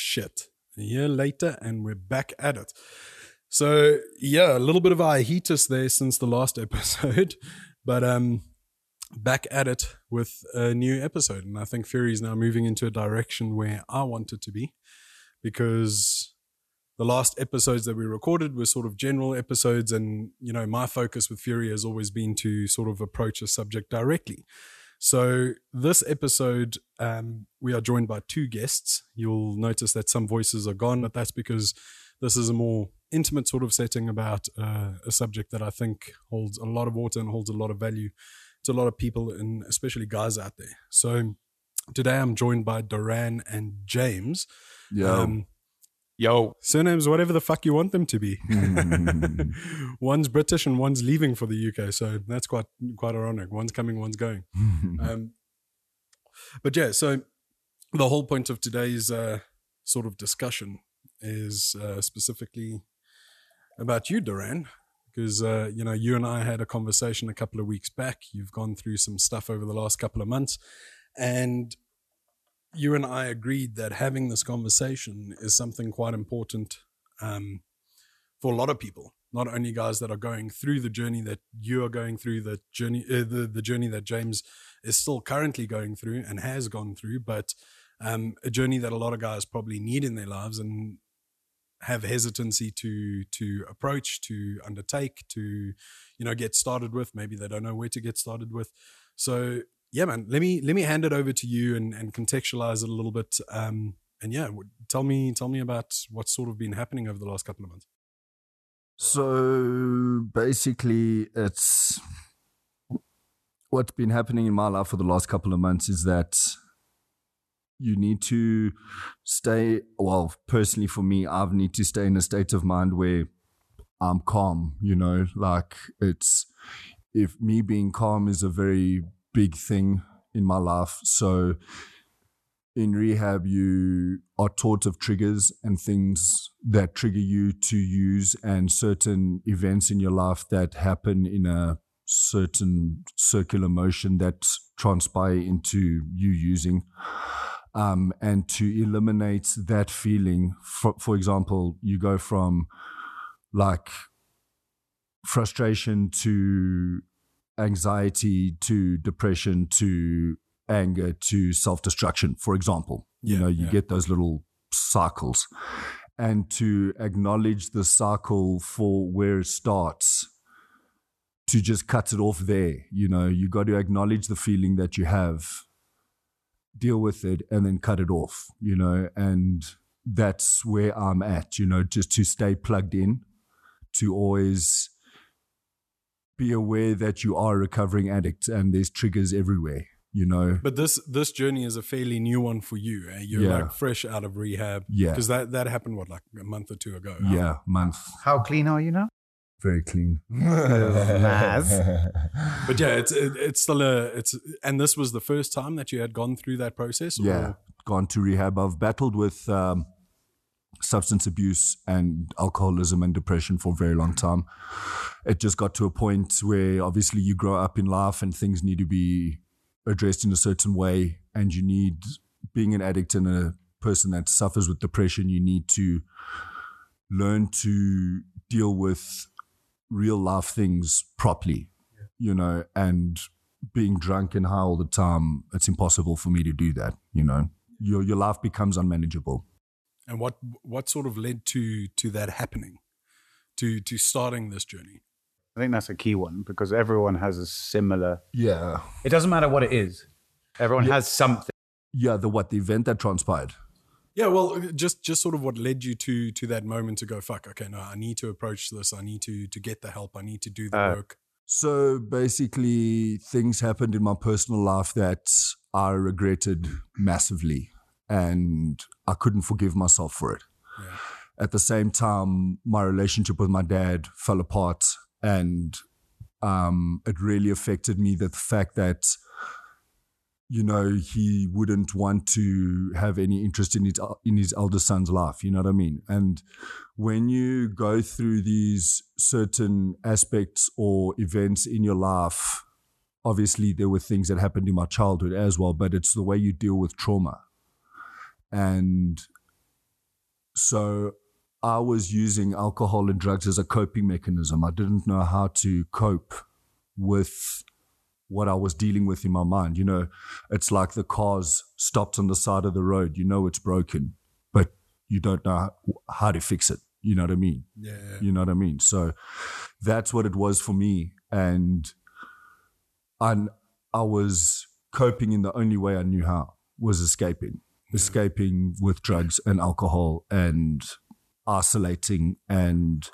shit. A year later, and we're back at it. So, yeah, a little bit of a hiatus there since the last episode, but back at it with a new episode. And I think Fury is now moving into a direction where I want it to be, because the last episodes that we recorded were sort of general episodes, and, you know, my focus with Fury has always been to sort of approach a subject directly. So this episode, we are joined by two guests. You'll notice that some voices are gone, but that's because this is a more intimate sort of setting about a subject that I think holds a lot of water and holds a lot of value to a lot of people, and especially guys out there. So today I'm joined by Doran and James. Yo. Surnames, whatever the fuck you want them to be. One's British and one's leaving for the UK, so that's quite ironic. One's coming, one's going. But yeah, so the whole point of today's sort of discussion is specifically about you, Doran, because you know, you and I had a conversation a couple of weeks back. You've gone through some stuff over the last couple of months, and you and I agreed that having this conversation is something quite important for a lot of people, not only guys that are going through the journey that you are going through, the journey that James is still currently going through and has gone through, but a journey that a lot of guys probably need in their lives and have hesitancy to approach, to undertake, to, you know, get started with. Maybe they don't know where to get started with. So yeah, man, let me hand it over to you and contextualize it a little bit. And yeah, tell me about what's sort of been happening over the last couple of months. So basically, it's what's been happening in my life for the last couple of months is that you need to stay, well, personally for me, I need to stay in a state of mind where I'm calm, you know, like if me being calm is a very big thing in my life. So in rehab, you are taught of triggers and things that trigger you to use, and certain events in your life that happen in a certain circular motion that transpire into you using. And to eliminate that feeling, for example, you go from like frustration to anxiety to depression to anger to self-destruction, for example. You get those little cycles. And to acknowledge the cycle for where it starts, to just cut it off there. You know, you got to acknowledge the feeling that you have, deal with it, and then cut it off, you know. And that's where I'm at, you know, just to stay plugged in, to always be aware that you are a recovering addict and there's triggers everywhere, you know. But this journey is a fairly new one for you. You're like fresh out of rehab. Yeah. Because that happened, what, like a month or two ago? Yeah, month. How clean are you now? Very clean. Nice. But yeah, it's still and this was the first time that you had gone through that process? Yeah, gone to rehab. I've battled with substance abuse and alcoholism and depression for a very long time. It just got to a point where obviously you grow up in life and things need to be addressed in a certain way, and you need, being an addict and a person that suffers with depression, you need to learn to deal with real life things properly, you know. And being drunk and high all the time, it's impossible for me to do that, you know. Your life becomes unmanageable. And what sort of led to that happening, to starting this journey? I think that's a key one, because everyone has a similar... Yeah. It doesn't matter what it is. Everyone has something. Yeah, the event that transpired. Yeah, well, just sort of what led you to that moment to go, fuck, okay, no, I need to approach this. I need to get the help. I need to do the work. So basically, things happened in my personal life that I regretted massively, and I couldn't forgive myself for it. Yeah. At the same time, my relationship with my dad fell apart, and it really affected me, the fact that, you know, he wouldn't want to have any interest in his elder son's life, you know what I mean? And when you go through these certain aspects or events in your life, obviously there were things that happened in my childhood as well, but it's the way you deal with trauma. And So I was using alcohol and drugs as a coping mechanism. I didn't know how to cope with what I was dealing with in my mind. You know, it's like the car's stopped on the side of the road. You know it's broken, but you don't know how to fix it. You know what I mean? Yeah. You know what I mean? So that's what it was for me. And I was coping in the only way I knew how, was escaping with drugs and alcohol and isolating. And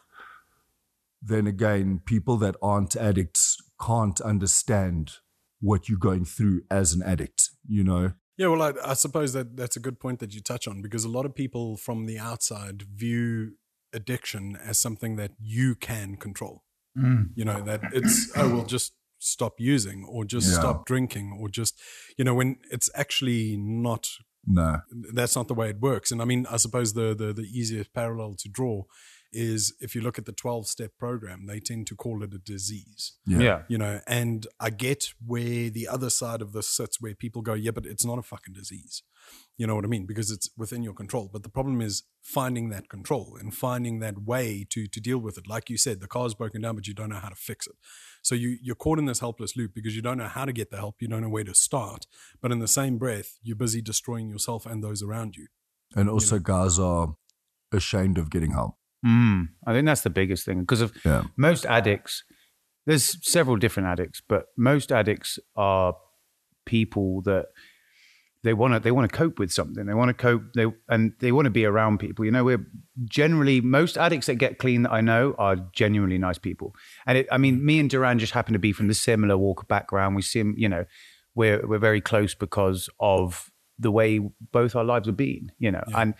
then again, people that aren't addicts can't understand what you're going through as an addict, you know? Yeah, well, I suppose that's a good point that you touch on, because a lot of people from the outside view addiction as something that you can control. You know, that it's, well, just stop using or just stop drinking or just, you know, when it's actually not. No. That's not the way it works. And I mean, I suppose the easiest parallel to draw is if you look at the 12-step program, they tend to call it a disease. Yeah. You know, and I get where the other side of this sits, where people go, yeah, but it's not a fucking disease. You know what I mean? Because it's within your control. But the problem is finding that control and finding that way to deal with it. Like you said, the car's broken down, but you don't know how to fix it. So you're caught in this helpless loop because you don't know how to get the help. You don't know where to start. But in the same breath, you're busy destroying yourself and those around you. And also, guys are ashamed of getting help. I think that's the biggest thing, because of most addicts. There's several different addicts, but most addicts are people that they want to cope with something. They want to cope. They want to be around people. You know, we're generally, most addicts that get clean that I know are genuinely nice people. And I mean, me and Duran just happen to be from the similar walk of background. We seem, you know, we're very close because of the way both our lives have been. You know, and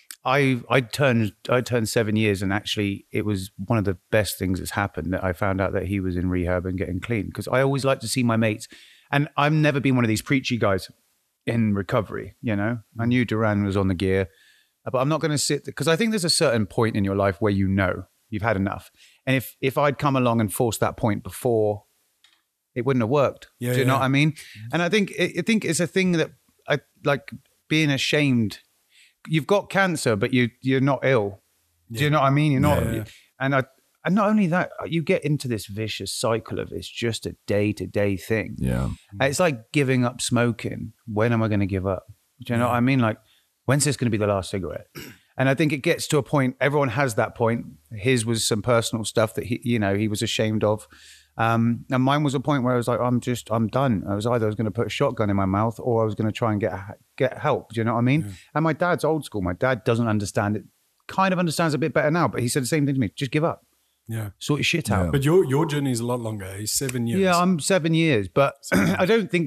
I turned 7 years, and actually it was one of the best things that's happened that I found out that he was in rehab and getting clean, because I always like to see my mates, and I've never been one of these preachy guys in recovery. You know, I knew Duran was on the gear, but I'm not going to sit, because I think there's a certain point in your life where you know you've had enough, and if I'd come along and forced that point before, it wouldn't have worked. Do you know what I mean? And I think it's a thing that I like, being ashamed. You've got cancer, but you're not ill. Do you know what I mean? You're not, and not only that, you get into this vicious cycle of it's just a day-to-day thing. Yeah, it's like giving up smoking. When am I going to give up? Do you know what I mean? Like, when's this going to be the last cigarette? And I think it gets to a point. Everyone has that point. His was some personal stuff that he was ashamed of. And mine was a point where I was like, I'm done. I was going to put a shotgun in my mouth, or I was going to try and get help. Do you know what I mean? Yeah. And my dad's old school. My dad doesn't understand it. Kind of understands a bit better now, but he said the same thing to me. Just give up. Yeah. Sort your shit out. But your journey is a lot longer. He's 7 years. Yeah, I'm 7 years, but I don't think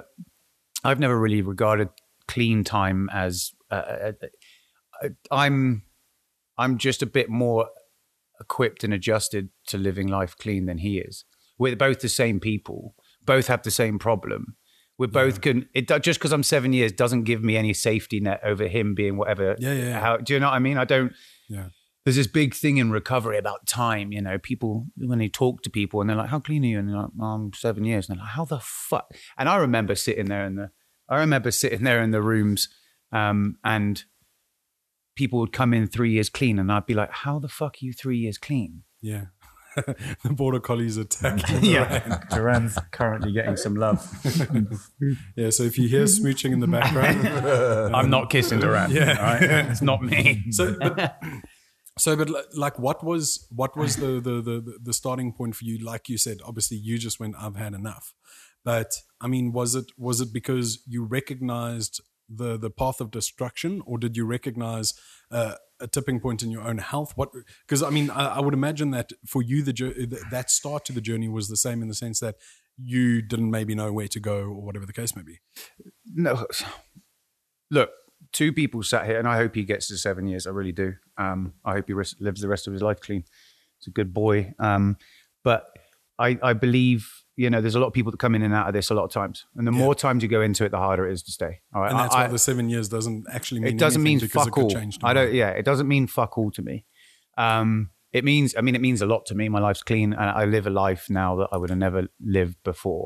I've never really regarded clean time as, I'm just a bit more equipped and adjusted to living life clean than he is. We're both the same people, both have the same problem. We both just because I'm 7 years doesn't give me any safety net over him being whatever. How, do you know what I mean? I don't. Yeah. There's this big thing in recovery about time. You know, people, when they talk to people and they're like, how clean are you? And they're like, oh, I'm 7 years. And they're like, how the fuck? And I remember sitting there in the rooms, and people would come in 3 years clean, and I'd be like, how the fuck are you 3 years clean? Yeah. The border collies attacking. Duran's currently getting some love. Yeah, so if you hear smooching in the background, I'm not kissing Duran. Yeah, right? It's not me. But like, what was the starting point for you? Like you said, obviously you just went, I've had enough. But I mean, was it because you recognized the path of destruction, or did you recognize a tipping point in your own health? What? Because I mean, I would imagine that for you, that start to the journey was the same in the sense that you didn't maybe know where to go or whatever the case may be. No, look, two people sat here, and I hope he gets to 7 years. I really do. I hope he lives the rest of his life clean. He's a good boy. But I believe, you know, there's a lot of people that come in and out of this a lot of times, and the more times you go into it, the harder it is to stay. All right, and that's why the 7 years doesn't actually mean it doesn't mean fuck all. It doesn't mean fuck all to me. It means a lot to me. My life's clean, and I live a life now that I would have never lived before.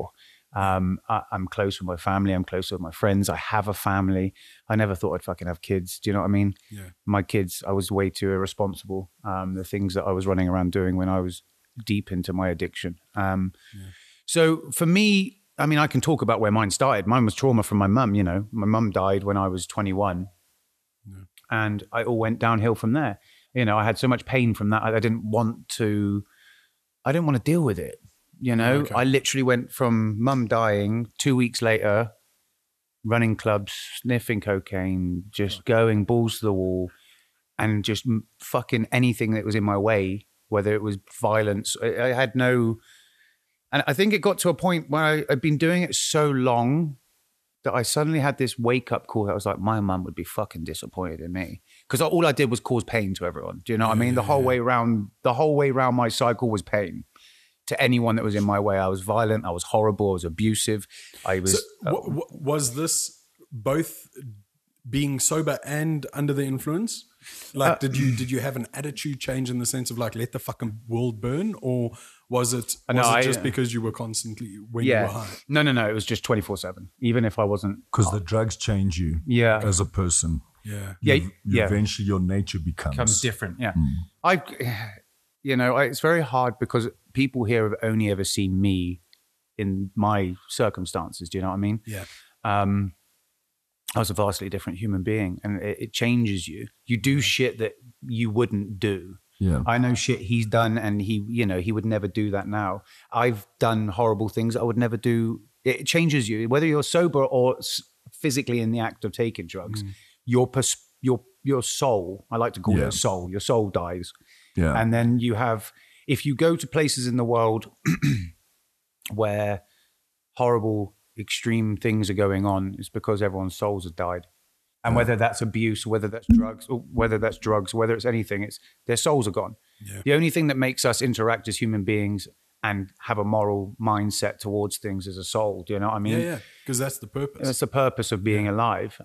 I'm close with my family. I'm close with my friends. I have a family. I never thought I'd fucking have kids. Do you know what I mean? Yeah. My kids, I was way too irresponsible. The things that I was running around doing when I was deep into my addiction. So for me, I mean, I can talk about where mine started. Mine was trauma from my mum. You know, my mum died when I was 21, and I all went downhill from there. You know, I had so much pain from that. I didn't want to deal with it. You know, I literally went from mum dying 2 weeks later, running clubs, sniffing cocaine, just going balls to the wall, and just fucking anything that was in my way, whether it was violence. I had no. And I think it got to a point where I'd been doing it so long that I suddenly had this wake-up call that was like, my mum would be fucking disappointed in me. Because all I did was cause pain to everyone. Do you know what I mean? The whole way around my cycle was pain. To anyone that was in my way, I was violent, I was horrible, I was abusive. Was this both being sober and under the influence? Like, did you have an attitude change in the sense of like, let the fucking world burn? Or was it just because you were constantly you were high? No. It was just 24/7. Even if I wasn't. Because the drugs change you as a person. Eventually your nature becomes different. Yeah. It's very hard because people here have only ever seen me in my circumstances. Do you know what I mean? Yeah. I was a vastly different human being, and it changes you. You do shit that you wouldn't do. Yeah. I know shit he's done, and he would never do that now. I've done horrible things I would never do. It changes you, whether you're sober or physically in the act of taking drugs. Your soul, I like to call it a soul. Your soul dies. Yeah. And then you have, if you go to places in the world where horrible, extreme things are going on, it's because everyone's souls have died. And whether that's abuse, whether that's drugs, whether it's anything, it's their souls are gone. Yeah. The only thing that makes us interact as human beings and have a moral mindset towards things is a soul. Do you know what I mean? Yeah, because that's the purpose. That's the purpose of being alive.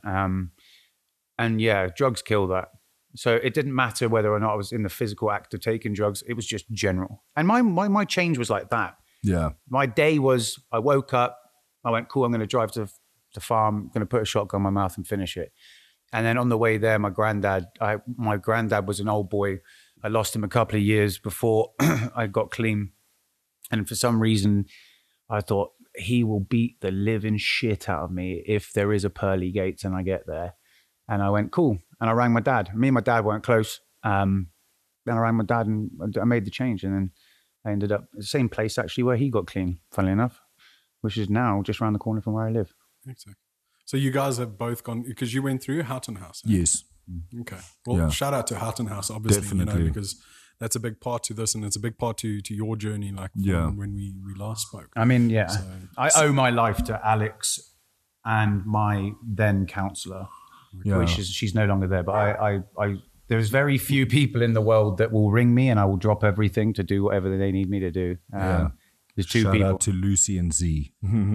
And drugs kill that. So it didn't matter whether or not I was in the physical act of taking drugs. It was just general. And my change was like that. Yeah. My day was, I woke up, I went, cool, I'm going to drive to the farm, I'm going to put a shotgun in my mouth and finish it. And then on the way there, my granddad was an old boy. I lost him a couple of years before I got clean. And for some reason, I thought he will beat the living shit out of me if there is a pearly gates and I get there. And I went, cool. And I rang my dad. Me and my dad weren't close. Then I rang my dad and I made the change. And then I ended up at the same place actually where he got clean, funnily enough, which is now just around the corner from where I live. Exactly. So you guys have both gone, because you went through Houghton House. Eh? Yes. Okay. Well, shout out to Houghton House, obviously, definitely. Because that's a big part to this, and it's a big part to your journey, like when we last spoke. I mean, So, I owe my life to Alex and my then counselor, which she's no longer there, but I there's very few people in the world that will ring me and I will drop everything to do whatever they need me to do. There's two people. Shout out to Lucy and Z.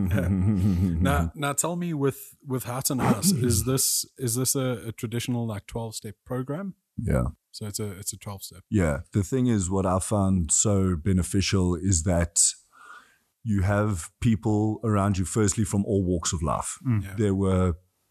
Now tell me, with Houghton House, is this a traditional like 12-step program? Yeah. So it's a 12-step. Yeah. The thing is, what I found so beneficial is that you have people around you, firstly, from all walks of life. Yeah. There were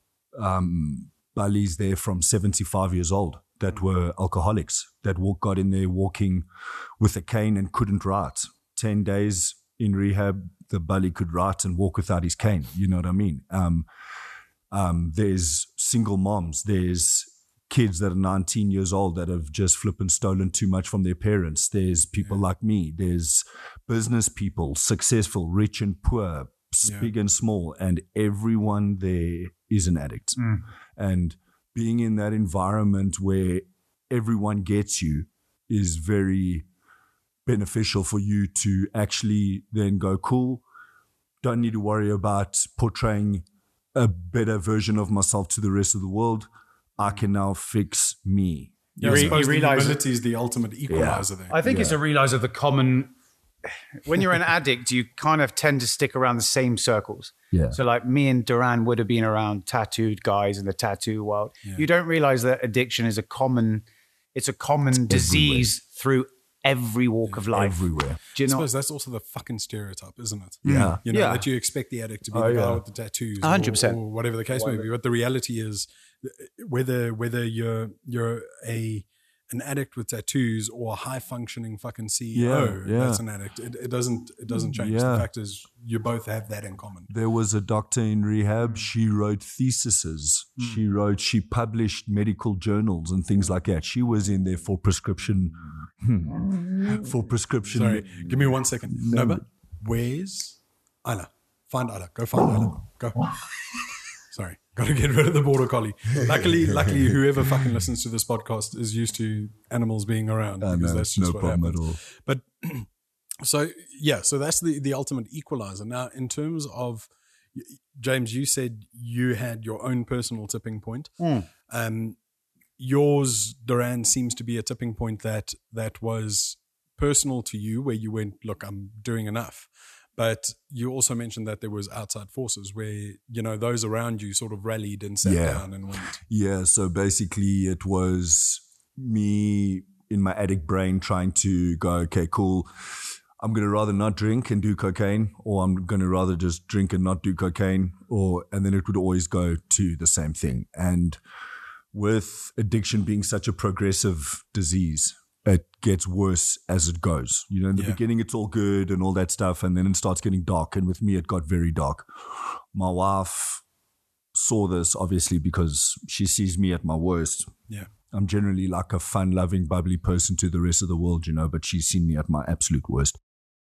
bullies there from 75 years old that were alcoholics that got in there walking with a cane and couldn't write. 10 days in rehab, the bully could write and walk without his cane. You know what I mean? There's single moms. There's kids that are 19 years old that have just flipping stolen too much from their parents. There's people like me. There's business people, successful, rich and poor, big and small, and everyone there is an addict. And being in that environment where everyone gets you is very beneficial for you to actually then go, cool, don't need to worry about portraying a better version of myself to the rest of the world. I can now fix me. Yeah, I suppose humility is the ultimate equalizer there. I think it's a realize of the common, when you're an addict, you kind of tend to stick around the same circles. Yeah. So like me and Duran would have been around tattooed guys in the tattoo world. Yeah. You don't realize that addiction is a common disease through every walk of life. Everywhere. Do you I know? suppose that's also the fucking stereotype, isn't it? Yeah. You know, Yeah. that you expect the addict to be the guy with the tattoos 100%. or whatever the case may be. But the reality is whether you're an addict with tattoos or a high functioning fucking CEO that's an addict, it doesn't change. Yeah. The fact is you both have that in common. There was a doctor in rehab. She wrote theses. She published medical journals and things like that. She was in there for prescription. Sorry, give me 1 second. Nova, where's Isla? Find Isla. Go find Isla. Go. Sorry, got to get rid of the border collie. Luckily, whoever fucking listens to this podcast is used to animals being around because that's just no what problem happens. at all. But so that's the ultimate equalizer. Now, in terms of James, you said you had your own personal tipping point. Yours, Duran, seems to be a tipping point that was personal to you, where you went, look, I'm doing enough. But you also mentioned that there was outside forces where, you know, those around you sort of rallied and sat down and went. Yeah, so basically it was me in my addict brain trying to go, okay, cool. I'm going to rather not drink and do cocaine, or I'm going to rather just drink and not do cocaine, and then it would always go to the same thing. And with addiction being such a progressive disease, it gets worse as it goes. You know, in the beginning, it's all good and all that stuff, and then it starts getting dark. And with me, it got very dark. My wife saw this, obviously, because she sees me at my worst. Yeah. I'm generally like a fun-loving, bubbly person to the rest of the world, you know, but she's seen me at my absolute worst.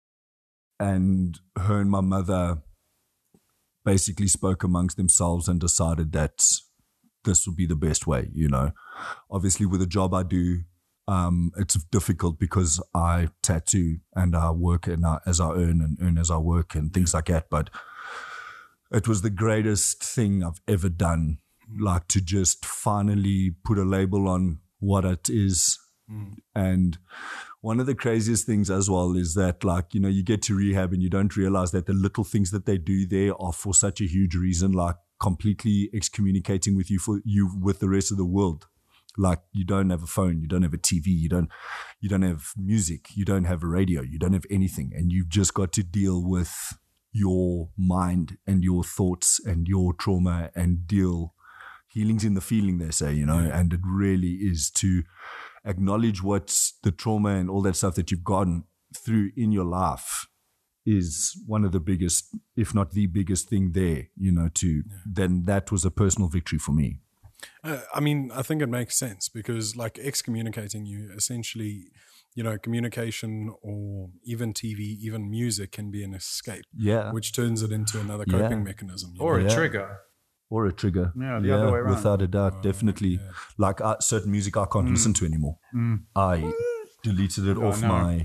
And her and my mother basically spoke amongst themselves and decided that this would be the best way, you know. Obviously, with the job I do, it's difficult because I tattoo and I work as I earn and earn as I work and things like that. But it was the greatest thing I've ever done, like to just finally put a label on what it is. And one of the craziest things as well is that, like, you know, you get to rehab and you don't realize that the little things that they do there are for such a huge reason, like completely excommunicating with with the rest of the world. Like, you don't have a phone, you don't have a TV, you don't have music, you don't have a radio, you don't have anything. And you've just got to deal with your mind and your thoughts and your trauma and healing's in the feeling, they say, you know, and it really is to acknowledge what's the trauma and all that stuff that you've gone through in your life is one of the biggest, if not the biggest thing there, you know, then that was a personal victory for me. I mean, I think it makes sense because, like, excommunicating you, essentially, you know, communication or even TV, even music can be an escape, which turns it into another coping mechanism. Or a trigger. Or a trigger. Yeah, the other way around. Without a doubt, definitely. Yeah. Like certain music I can't listen to anymore. I deleted it off my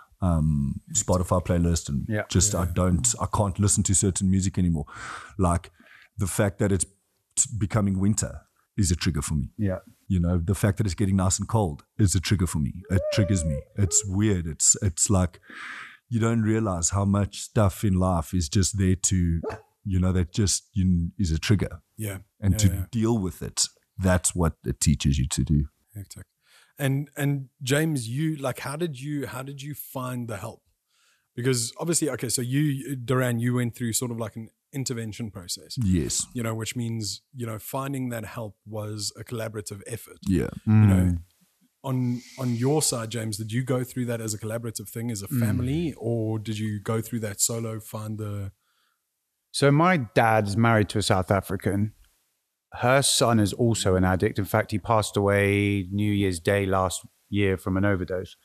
Spotify playlist and I can't listen to certain music anymore. Like the fact that it's becoming winter is a trigger for me. Yeah. You know, the fact that it's getting nice and cold is a trigger for me. It triggers me. It's weird. It's like you don't realize how much stuff in life is just there to, you know, that just is a trigger. Yeah. And to deal with it, that's what it teaches you to do. Exactly. And James, you, like, how did you find the help? Because obviously, okay, so you, Duran, you went through sort of like an intervention process. Yes. You know, which means, you know, finding that help was a collaborative effort. Yeah. You know, on your side, James, did you go through that as a collaborative thing as a family, or did you go through that solo, So my dad's married to a South African. Her son is also an addict. In fact, he passed away New Year's Day last year from an overdose.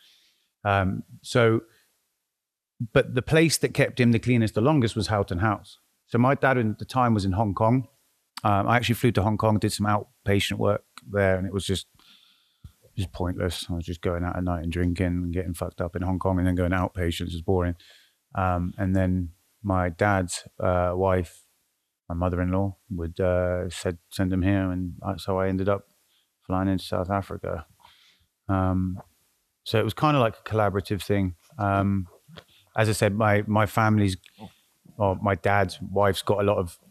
But the place that kept him the cleanest the longest was Houghton House. So my dad at the time was in Hong Kong. I actually flew to Hong Kong, did some outpatient work there, and it was just pointless. I was just going out at night and drinking and getting fucked up in Hong Kong and then going outpatient. It was boring. And then my dad's wife, my mother-in-law, would send him here, and so I ended up flying into South Africa. So it was kind of like a collaborative thing. As I said, my family's, or my dad's wife's got a lot of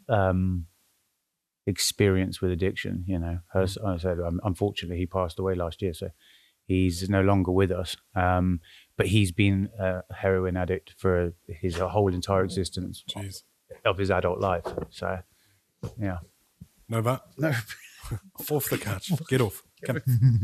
experience with addiction. You know, I said, unfortunately, he passed away last year, so He's no longer with us. But he's been a heroin addict for his whole entire existence of his adult life. So, yeah. Nova? No. Off the couch. Get off. Come.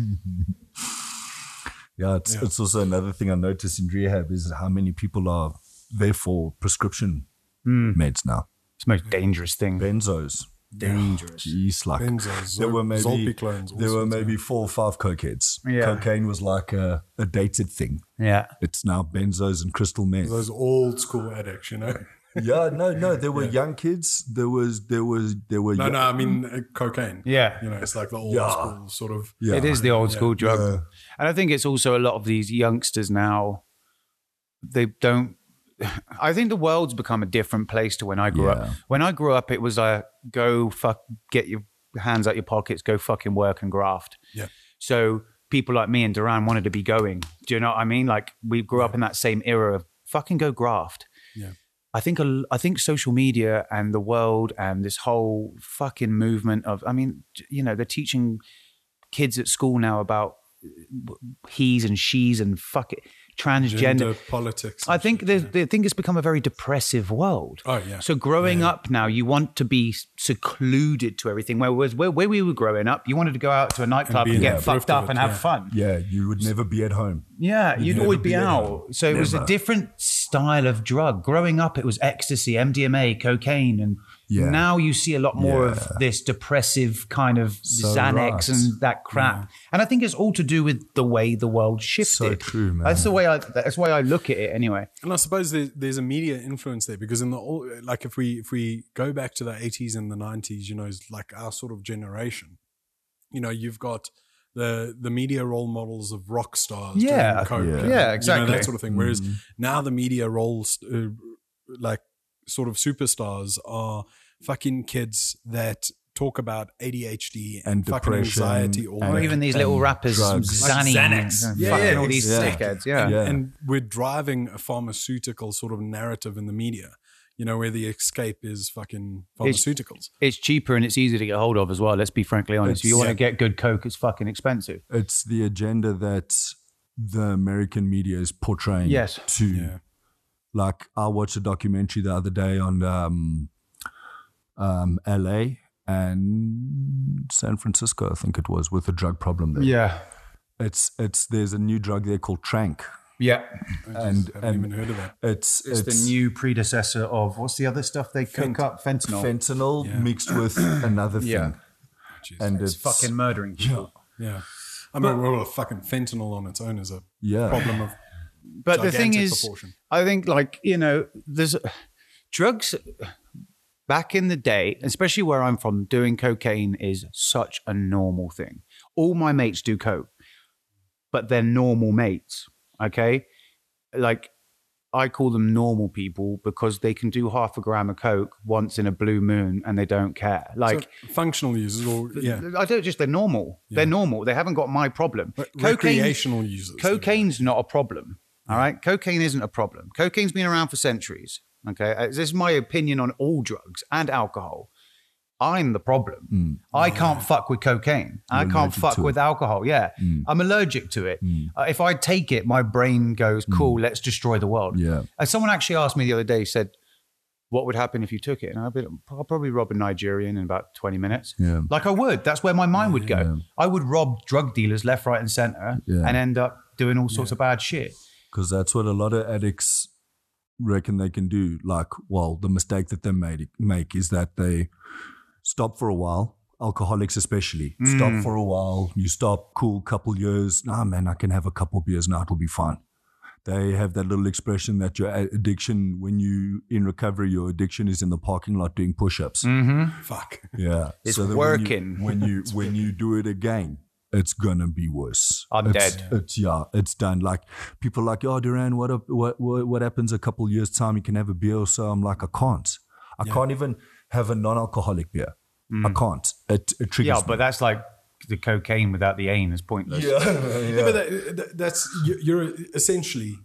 Yeah, it's also another thing I noticed in rehab is how many people are there for prescription meds now. It's the most dangerous thing. Benzos. Dangerous. Jeez, like Benzos, there were maybe Zolpiclones, there were sorts, maybe 4 or 5 cokeheads. Yeah. Cocaine was like a dated thing. Yeah. It's now benzos and crystal meth. Those old school addicts, you know. Yeah, no, there were young kids. There were. No, I mean cocaine. Yeah. You know, it's like the old school sort of. Yeah. It is the old school drug. Yeah. And I think it's also a lot of these youngsters now, they don't. I think the world's become a different place to when I grew up. When I grew up, it was go get your hands out your pockets, go fucking work and graft. Yeah. So people like me and Duran wanted to be going. Do you know what I mean? Like we grew up in that same era of fucking go graft. Yeah. I think social media and the world and this whole fucking movement of, I mean, you know, they're teaching kids at school now about he's and she's and fuck it, transgender Gender politics. I think it's become a very depressive world. Oh yeah. So growing up now, you want to be secluded to everything. Whereas where we were growing up, you wanted to go out to a nightclub and get fucked up and have fun. Yeah, you would never be at home. Yeah, you'd always be out. So it was a Never. different style of drug. Growing up, it was ecstasy, MDMA, cocaine, and now you see a lot more of this depressive kind of Xanax and that crap. And I think it's all to do with the way the world shifted. So true, man. That's why I look at it anyway. And I suppose there's a media influence there because like if we go back to the 80s and the 90s, you know, it's like our sort of generation, you know, you've got the media role models of rock stars doing coke, exactly, you know, that sort of thing. Whereas now the media roles like sort of superstars are fucking kids that talk about ADHD and fucking depression anxiety, or even these little rappers, Xanax, and all these sickheads, And we're driving a pharmaceutical sort of narrative in the media, you know, where the escape is fucking pharmaceuticals. It's cheaper and it's easy to get hold of as well. Let's be frankly honest. If you want to get good coke, it's fucking expensive. It's the agenda that the American media is portraying. Yes. Like I watched a documentary the other day on LA and San Francisco, I think it was, with a drug problem there. Yeah. It's there's a new drug there called Trank. Yeah. I haven't even heard of that. It's the new predecessor of, what's the other stuff they cook up? Fentanyl. Fentanyl mixed with another thing. Yeah. And it's fucking murdering people. Yeah. I mean, well, fucking fentanyl on its own is a problem of But the thing is, proportion. I think, like, you know, there's drugs back in the day, especially where I'm from, doing cocaine is such a normal thing. All my mates do coke, but they're normal mates, okay? Like, I call them normal people because they can do 0.5 gram of coke once in a blue moon and they don't care. Like, so functional users or, they're normal. Yeah. They're normal. They haven't got my problem. Recreational users. Cocaine's not a problem. All right. Cocaine isn't a problem. Cocaine's been around for centuries. Okay. This is my opinion on all drugs and alcohol. I'm the problem. I can't fuck with cocaine. I can't fuck with alcohol. Yeah. I'm allergic to it. If I take it, my brain goes, cool, let's destroy the world. Yeah. Someone actually asked me the other day, said, what would happen if you took it? And I'll probably rob a Nigerian in about 20 minutes. Yeah. Like I would. That's where my mind would go. Yeah. I would rob drug dealers left, right, and center and end up doing all sorts of bad shit. Because that's what a lot of addicts reckon they can do. Like, well, the mistake that they make is that they stop for a while. Alcoholics especially. Stop for a while. You stop, cool, couple years. Nah, man, I can have a couple beers now. It'll be fine. They have that little expression that your addiction, when you in recovery, your addiction is in the parking lot doing push-ups. Fuck. Yeah. It's so working. When you do it again, it's gonna be worse. I'm dead. It's done. Like people are like, oh, Duran, what happens a couple years time? You can have a beer or so. I'm like, I can't. I can't even have a non-alcoholic beer. I can't. It triggers. Yeah, but that's like the cocaine without the aim is pointless. But that's you're essentially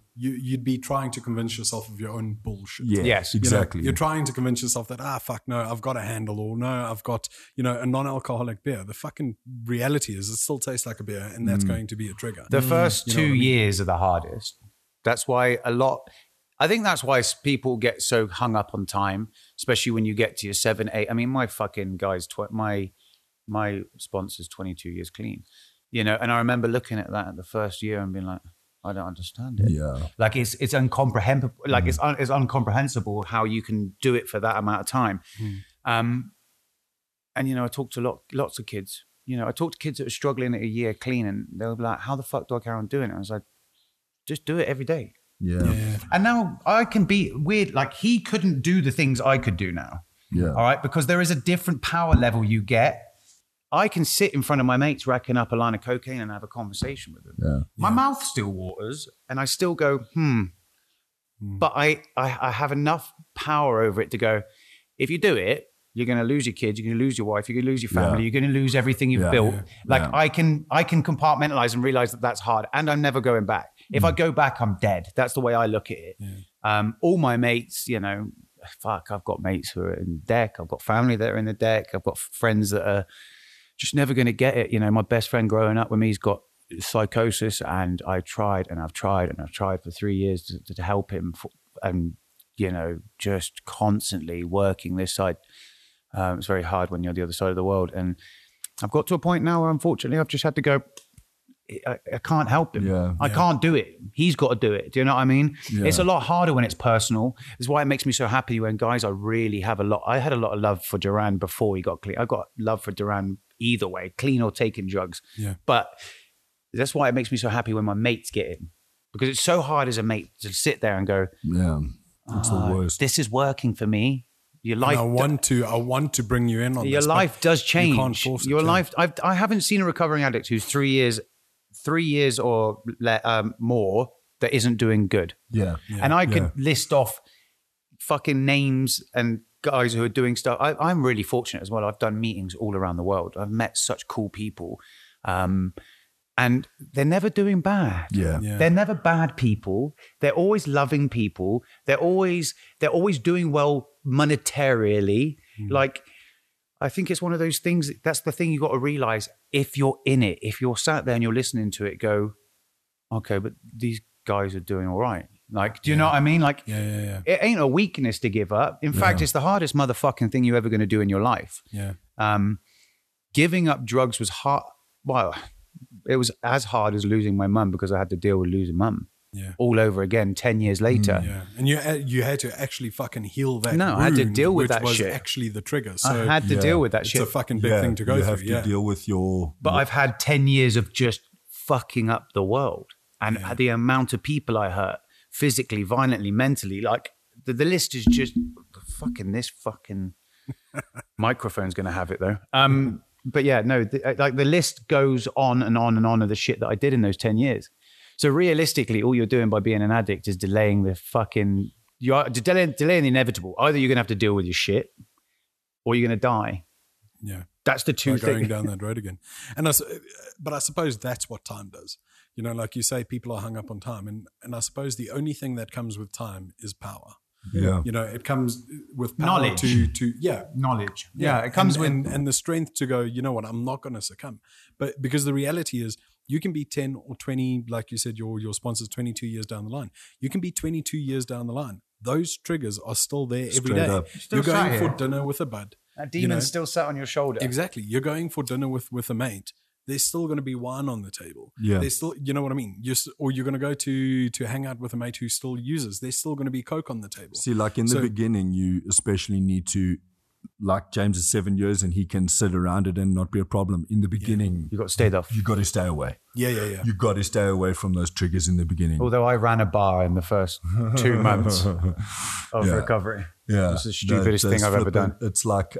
you'd be trying to convince yourself of your own bullshit. Yeah, Yes. exactly. You're trying to convince yourself that, fuck, no, I've got a handle, or no, I've got, a non-alcoholic beer. The fucking reality is it still tastes like a beer, and that's going to be a trigger. The first You know 2 what I mean? years are the hardest. That's why I think that's why people get so hung up on time, especially when you get to your 7, 8. I mean, my fucking guys, my sponsor's 22 years clean, and I remember looking at that the first year and being like, I don't understand it. Yeah. Like it's incomprehensible. Like it's incomprehensible how you can do it for that amount of time. And I talked to lots of kids. I talked to kids that were struggling at a year clean, and they were like, "How the fuck do I carry on doing it?" I was like, "Just do it every day." Yeah. And now I can be weird. Like he couldn't do the things I could do now. Yeah. All right, because there is a different power level you get. I can sit in front of my mates racking up a line of cocaine and have a conversation with them. Yeah. My mouth still waters, and I still go, But I have enough power over it to go, if you do it, you're going to lose your kids, you're going to lose your wife, you're going to lose your family, you're going to lose everything you've built. I can compartmentalize and realize that that's hard, and I'm never going back. If I go back, I'm dead. That's the way I look at it. All my mates, I've got mates who are in deck. I've got family that are in the deck. I've got friends that are just never going to get it. My best friend growing up with me, he's got psychosis, and I've tried for 3 years to help him, and just constantly working this side. It's very hard when you're the other side of the world, and I've got to a point now where unfortunately I've just had to go, I can't help him. I can't do it. He's got to do it. Do you know what I mean? It's a lot harder when it's personal. It's why it makes me so happy when guys I had a lot of love for Duran before he got clean. I got love for Duran either way, clean or taking drugs. But that's why it makes me so happy when my mates get in, because it's so hard as a mate to sit there and go, it's the worst. This is working for me. Your life. And I want to bring you in on your this. life does change. You can't force it. Your life. I haven't seen a recovering addict who's 3 years or more that isn't doing good. And I could list off fucking names and guys who are doing stuff. I'm really fortunate as well. I've done meetings all around the world. I've met such cool people. And they're never doing bad. They're never bad people. They're always loving people. They're always doing well monetarily. Like, I think it's one of those things. That's the thing you got to realize. If you're in it, if you're sat there and you're listening to it, go, okay, but these guys are doing all right. Like, do you know what I mean? Like, it ain't a weakness to give up. In fact, it's the hardest motherfucking thing you're ever going to do in your life. Giving up drugs was hard. Well, it was as hard as losing my mum, because I had to deal with losing mum all over again 10 years later. And you had to actually fucking heal that. No, I had to deal with that which shit. was actually the trigger. So I had to deal with that shit. It's a fucking big thing to go you through. have to deal with your. But I've had 10 years of just fucking up the world, and the amount of people I hurt physically, violently, mentally. Like the list is just fucking. This fucking microphone's going to have it though. But yeah, no, the list goes on and on and on of the shit that I did in those 10 years. So realistically, all you're doing by being an addict is delaying the fucking, delaying the inevitable. Either you're going to have to deal with your shit, or you're going to die. That's the two things. Going down that road again. But I suppose that's what time does. Like you say, people are hung up on time. And I suppose the only thing that comes with time is power. It comes with power knowledge. Knowledge. It comes with and the strength to go, you know what, I'm not going to succumb. But because the reality is, you can be 10 or 20, like you said, your sponsor's 22 years down the line. You can be 22 years down the line. Those triggers are still there every day. You're going for dinner with a bud. That demon's still sat on your shoulder. Exactly. You're going for dinner with a mate. There's still going to be wine on the table. There's still, you know what I mean? Or you're going to go to hang out with a mate who still uses. There's still going to be Coke on the table. See, like in the beginning, you especially need to, like James is 7 years and he can sit around it and not be a problem. In the beginning, you got to stay off. You got to stay away. Yeah. You got to stay away from those triggers in the beginning. Although I ran a bar in the first 2 months of recovery. It's the stupidest thing I've ever done. It's like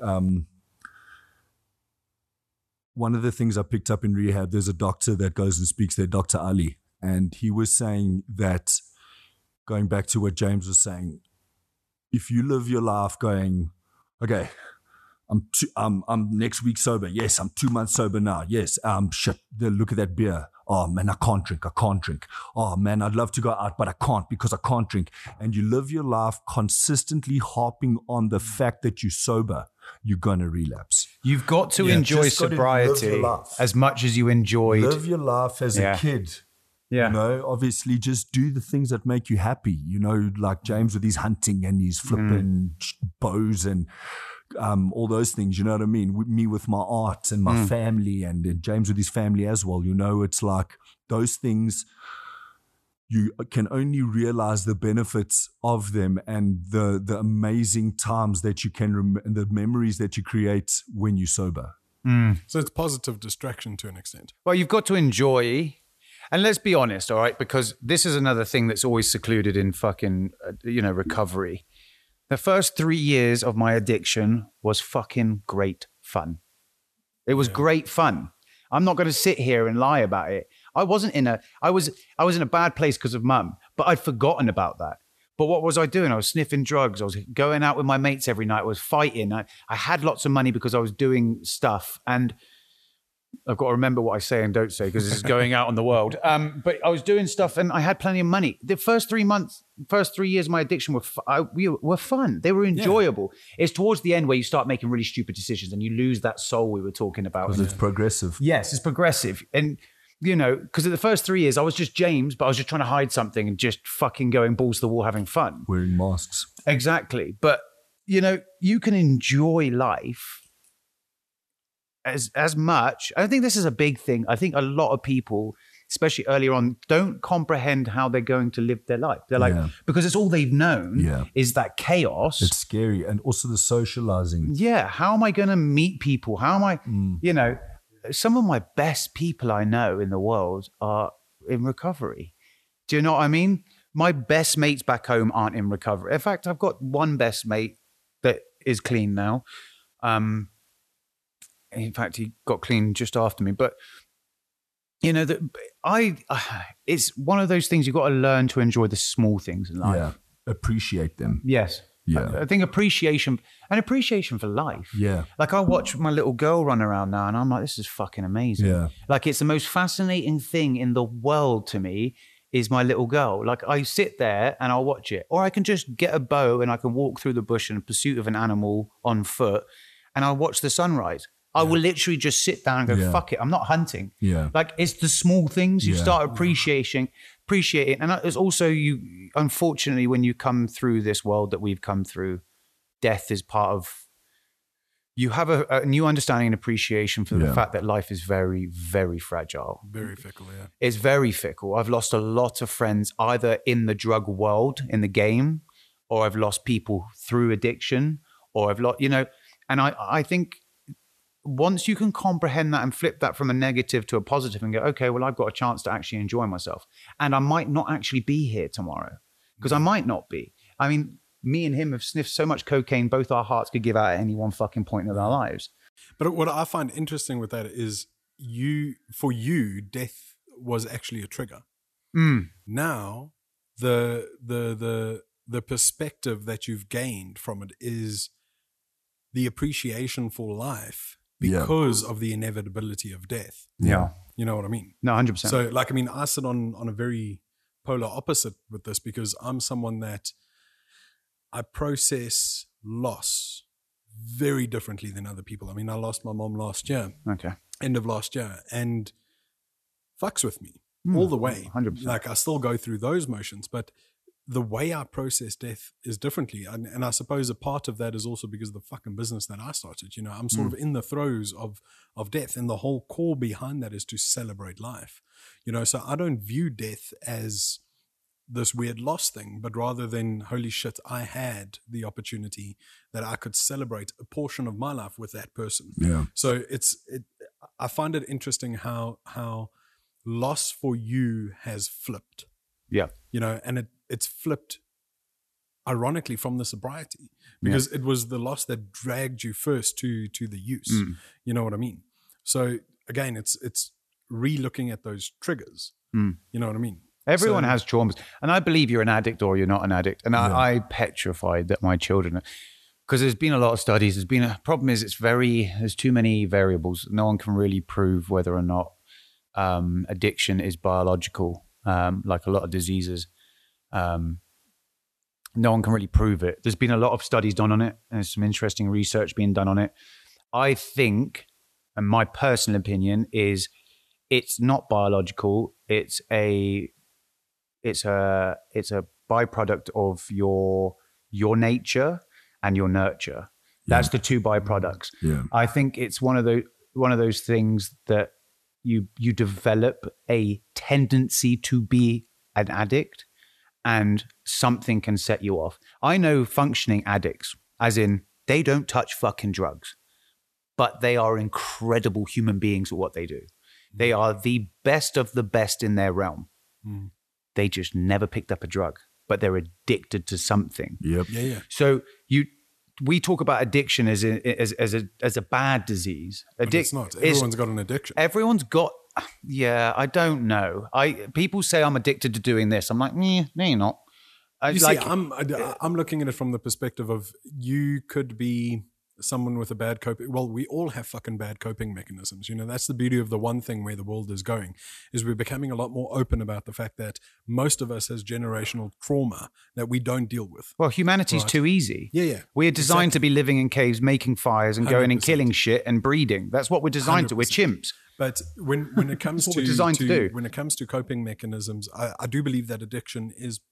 one of the things I picked up in rehab, there's a doctor that goes and speaks there, Dr. Ali. And he was saying that, going back to what James was saying, if you live your life going, okay, I'm next week sober. Yes, I'm 2 months sober now. Yes, shit. Look at that beer. Oh man, I can't drink. Oh man, I'd love to go out, but I can't because I can't drink. And you live your life consistently harping on the fact that you're sober, you're gonna relapse. You've got to enjoy sobriety as much as you enjoy. Live your life as a kid. Yeah. You know, obviously just do the things that make you happy. You know, like James with his hunting and his flipping bows and all those things, you know what I mean? Me with my art and my family and James with his family as well. You know, it's like those things, you can only realize the benefits of them and the amazing times that you can, the memories that you create when you're sober. So it's positive distraction to an extent. Well, you've got to enjoy. And let's be honest, all right? Because this is another thing that's always secluded in fucking, recovery. The first 3 years of my addiction was fucking great fun. It was great fun. I'm not going to sit here and lie about it. I was in a bad place because of mum, but I'd forgotten about that. But what was I doing? I was sniffing drugs. I was going out with my mates every night. I was fighting. I had lots of money because I was doing stuff. And I've got to remember what I say and don't say because this is going out on the world. But I was doing stuff and I had plenty of money. The first 3 years of my addiction were fun. They were enjoyable. Yeah. It's towards the end where you start making really stupid decisions and you lose that soul we were talking about. Because it's progressive. Yes, it's progressive. And, because of the first 3 years, I was just James, but I was just trying to hide something and just fucking going balls to the wall having fun. Wearing masks. Exactly. But, you can enjoy life as much. I think this is a big thing. I think a lot of people, especially earlier on, don't comprehend how they're going to live their life. They're like, because it's all they've known is that chaos. It's scary. And also the socializing. Yeah. How am I going to meet people? How am I, some of my best people I know in the world are in recovery. Do you know what I mean? My best mates back home aren't in recovery. In fact, I've got one best mate that is clean now. In fact, he got clean just after me. But, it's one of those things you've got to learn to enjoy the small things in life. Yeah, appreciate them. Yes. Yeah. I think appreciation for life. Yeah. Like I watch my little girl run around now and I'm like, this is fucking amazing. Yeah. Like it's the most fascinating thing in the world to me is my little girl. Like I sit there and I'll watch it. Or I can just get a bow and I can walk through the bush in pursuit of an animal on foot and I'll watch the sunrise. I will literally just sit down and go, fuck it, I'm not hunting. Yeah. Like it's the small things you start appreciating. And it's also unfortunately, when you come through this world that we've come through, death is part of, you have a new understanding and appreciation for the fact that life is very, very fragile. Very fickle, yeah. It's very fickle. I've lost a lot of friends either in the drug world, in the game, or I've lost people through addiction, or I've lost, and I think, once you can comprehend that and flip that from a negative to a positive and go, okay, well, I've got a chance to actually enjoy myself. And I might not actually be here tomorrow because I might not be. I mean, me and him have sniffed so much cocaine, both our hearts could give out at any one fucking point in our lives. But what I find interesting with that is for you, death was actually a trigger. Now, the perspective that you've gained from it is the appreciation for life. Because of the inevitability of death. Yeah. You know what I mean? No, 100%. So I sit on a very polar opposite with this because I'm someone that I process loss very differently than other people. I mean, I lost my mom last year. Okay. End of last year. And fucks with me all the way. 100%. Like I still go through those motions, but the way I process death is differently. And I suppose a part of that is also because of the fucking business that I started. I'm sort of in the throes of death. And the whole core behind that is to celebrate life. So I don't view death as this weird loss thing, but rather than, holy shit, I had the opportunity that I could celebrate a portion of my life with that person. Yeah. So I find it interesting how loss for you has flipped. Yeah. And it's flipped ironically from the sobriety because it was the loss that dragged you first to the use. You know what I mean? So again, it's re-looking at those triggers. You know what I mean? Everyone has traumas. And I believe you're an addict or you're not an addict. And I petrified that my children, because there's been a lot of studies. There's been a problem is there's too many variables. No one can really prove whether or not addiction is biological, like a lot of diseases. No one can really prove it. There's been a lot of studies done on it, and there's some interesting research being done on it. I think, and my personal opinion is, it's not biological. It's a byproduct of your nature and your nurture. That's the two byproducts. Yeah. I think it's one of those things that you develop a tendency to be an addict, and something can set you off. I know functioning addicts, as in they don't touch fucking drugs, but they are incredible human beings at what they do. They are the best of the best in their realm. Mm. They just never picked up a drug, but they're addicted to something. Yep. Yeah. So we talk about addiction as a bad disease. It's not. Everyone's got an addiction. Everyone's got. Yeah, I don't know. People say I'm addicted to doing this. I'm like, no, you're not. I'm looking at it from the perspective of you could be someone with a bad coping. Well, we all have fucking bad coping mechanisms. You know, that's the beauty of the one thing where the world is going, is we're becoming a lot more open about the fact that most of us has generational trauma that we don't deal with. Well, humanity's too easy. Yeah. We are designed to be living in caves, making fires and 100%. Going and killing shit and breeding. That's what we're designed 100%. To. We're chimps. But when it comes when it comes to coping mechanisms, I do believe that addiction is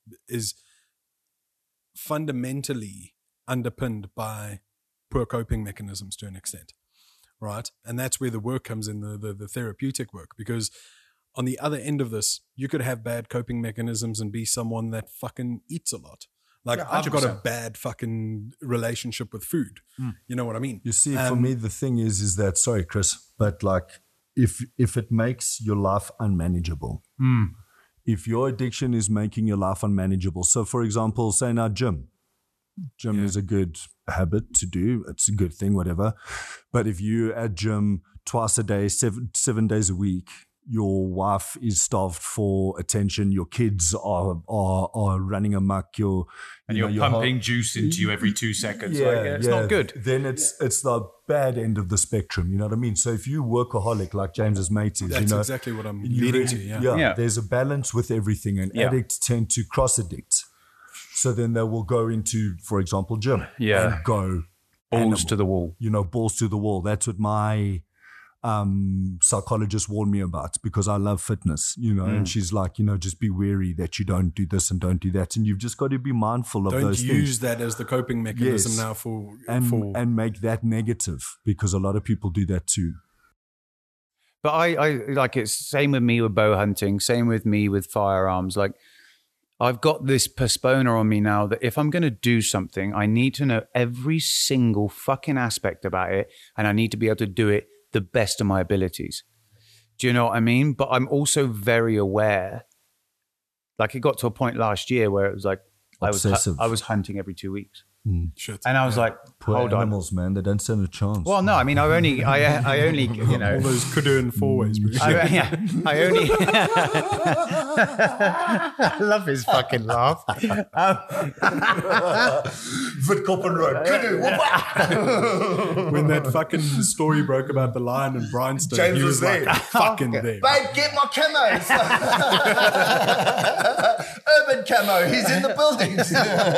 fundamentally underpinned by poor coping mechanisms to an extent, right? And that's where the work comes in, the therapeutic work, because on the other end of this, you could have bad coping mechanisms and be someone that fucking eats a lot. Like, I've got a bad fucking relationship with food. You know what I mean? You see, for me, the thing is that, sorry, Chris, but like, if it makes your life unmanageable, if your addiction is making your life unmanageable. So, for example, say now gym is a good habit to do. It's a good thing, whatever. But if you at gym twice a day, 7 days a week, your wife is starved for attention, your kids are running amok, you're pumping juice into you every 2 seconds. It's not good. Then it's the bad end of the spectrum, you know what I mean? So if you workaholic like James's mate is, that's exactly what I'm leading to. Yeah, there's a balance with everything, and addicts tend to cross addict. So then they will go into, for example, gym and go balls to the wall. You know, balls to the wall. That's what my psychologist warned me about, because I love fitness, you know, and she's like, you know, just be wary that you don't do this and don't do that. And you've just got to be mindful of those things. Don't use that as the coping mechanism now and make that negative, because a lot of people do that too. But I like, it's same with me with bow hunting, same with me with firearms. Like, I've got this postponer on me now that if I'm going to do something, I need to know every single fucking aspect about it, and I need to be able to do it the best of my abilities. Do you know what I mean? But I'm also very aware. Like, it got to a point last year where it was like I was hunting every 2 weeks. Shit. And I was like, hold on, animals, man, they don't stand a chance. Well, no, I mean, I only, you know, all those kudu and four ways. I only. I love his fucking laugh. When that fucking story broke about the lion and Bryanston, James he was there. like, fucking there. Babe, get my camos. Urban camo. He's in the buildings.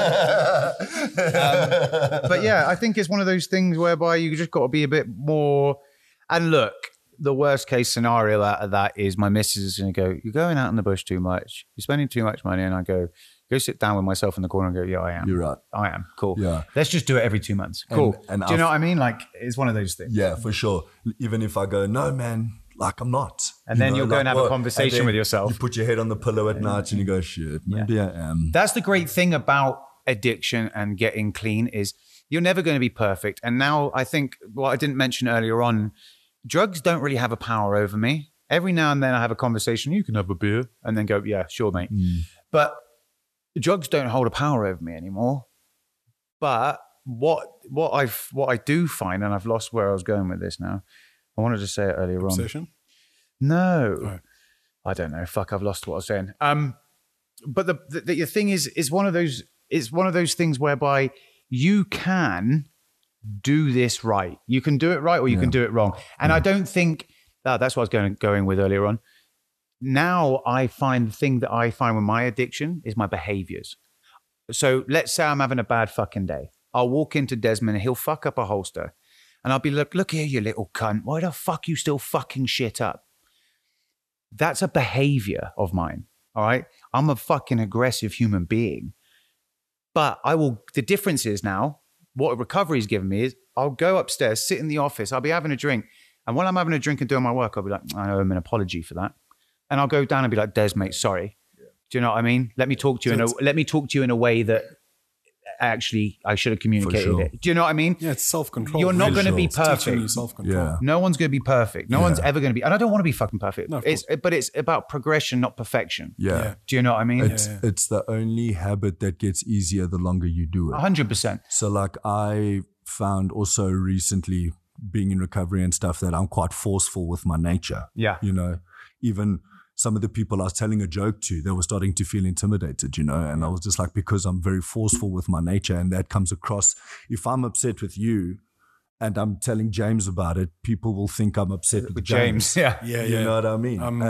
But yeah, I think it's one of those things whereby you just got to be a bit more. And look, the worst case scenario out of that is my missus is going to go, you're going out in the bush too much. You're spending too much money. And I go sit down with myself in the corner and go, yeah, I am. You're right. I am. Cool. Yeah. Let's just do it every 2 months. Cool. And do you know what I mean? Like, it's one of those things. Yeah, for sure. Even if I go, no, man, like, I'm not. And then you'll go and have a conversation with yourself. You put your head on the pillow at night and you go, shit, maybe I am. That's the great thing about addiction and getting clean is you're never going to be perfect. And now I think what I didn't mention earlier on, drugs don't really have a power over me. Every now and then I have a conversation, you can have a beer, and then go, yeah, sure, mate. But drugs don't hold a power over me anymore. But what I do find, and I've lost where I was going with this now. I wanted to say it earlier Obsession? on. No. I don't know. Fuck, I've lost what I was saying. But the thing is one of those things whereby you can do this right. You can do it right or you can do it wrong. And I don't think that's what I was going with earlier on. Now I find the thing that I find with my addiction is my behaviors. So let's say I'm having a bad fucking day. I'll walk into Desmond and he'll fuck up a holster. And I'll be like, look here, you little cunt. Why the fuck you still fucking shit up? That's a behavior of mine. All right. I'm a fucking aggressive human being. But the difference is now, what recovery's given me is I'll go upstairs, sit in the office, I'll be having a drink. And while I'm having a drink and doing my work, I'll be like, I owe him an apology for that. And I'll go down and be like, Des, mate, sorry. Do you know what I mean? Let me talk to you in a way that actually I should have communicated it. Do you know what I mean? Yeah, it's self-control. You're not going to be perfect. Self-control. No one's going to be perfect. No one's ever going to be. And I don't want to be fucking perfect. No, but it's about progression, not perfection. Yeah. Do you know what I mean? It's the only habit that gets easier the longer you do it. 100%. So like I found also recently being in recovery and stuff that I'm quite forceful with my nature. Yeah. You know, even some of the people I was telling a joke to, they were starting to feel intimidated, you know, and I was just like, because I'm very forceful with my nature and that comes across. If I'm upset with you and I'm telling James about it, people will think I'm upset with James. Yeah. You know what I mean? I'm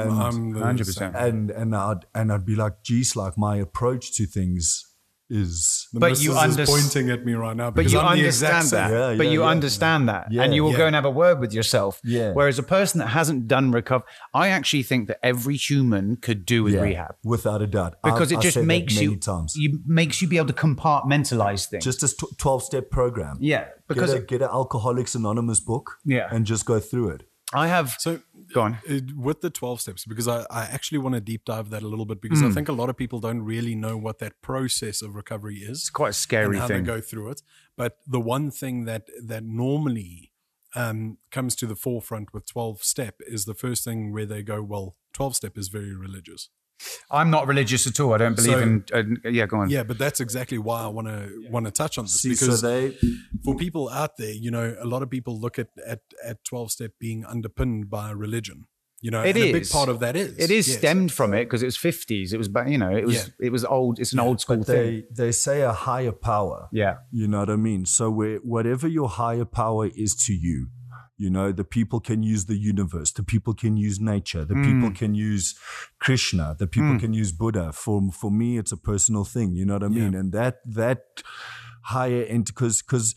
100%. And I'd be like, geez, like my approach to things is. But you understand pointing at me right now. But you understand that. But you understand that, and you will go and have a word with yourself. Yeah. Whereas a person that hasn't done recovery, I actually think that every human could do with rehab, without a doubt, because it just makes you be able to compartmentalize things. Just a 12-step program. Yeah, because get an Alcoholics Anonymous book. Yeah. And just go through it. I have. So go on with the 12 steps, because I actually want to deep dive that a little bit, because I think a lot of people don't really know what that process of recovery is. It's quite a scary and how thing. They go through it. But the one thing that normally comes to the forefront with 12 step is the first thing where they go, well, 12 step is very religious. I'm not religious at all. I don't believe in. Yeah, go on. Yeah, but that's exactly why I want to touch on this. See, because so for people out there, you know, a lot of people look at 12 step being underpinned by religion. You know, it and is. a big part of that is. It is stemmed from it because it was 50s. It was, you know, it was old. It's an old school thing. They say a higher power. Yeah. You know what I mean? So whatever your higher power is to you, you know, the people can use the universe, the people can use nature, the people can use Krishna, the people can use Buddha. For me, it's a personal thing, you know what I mean? And that higher end, because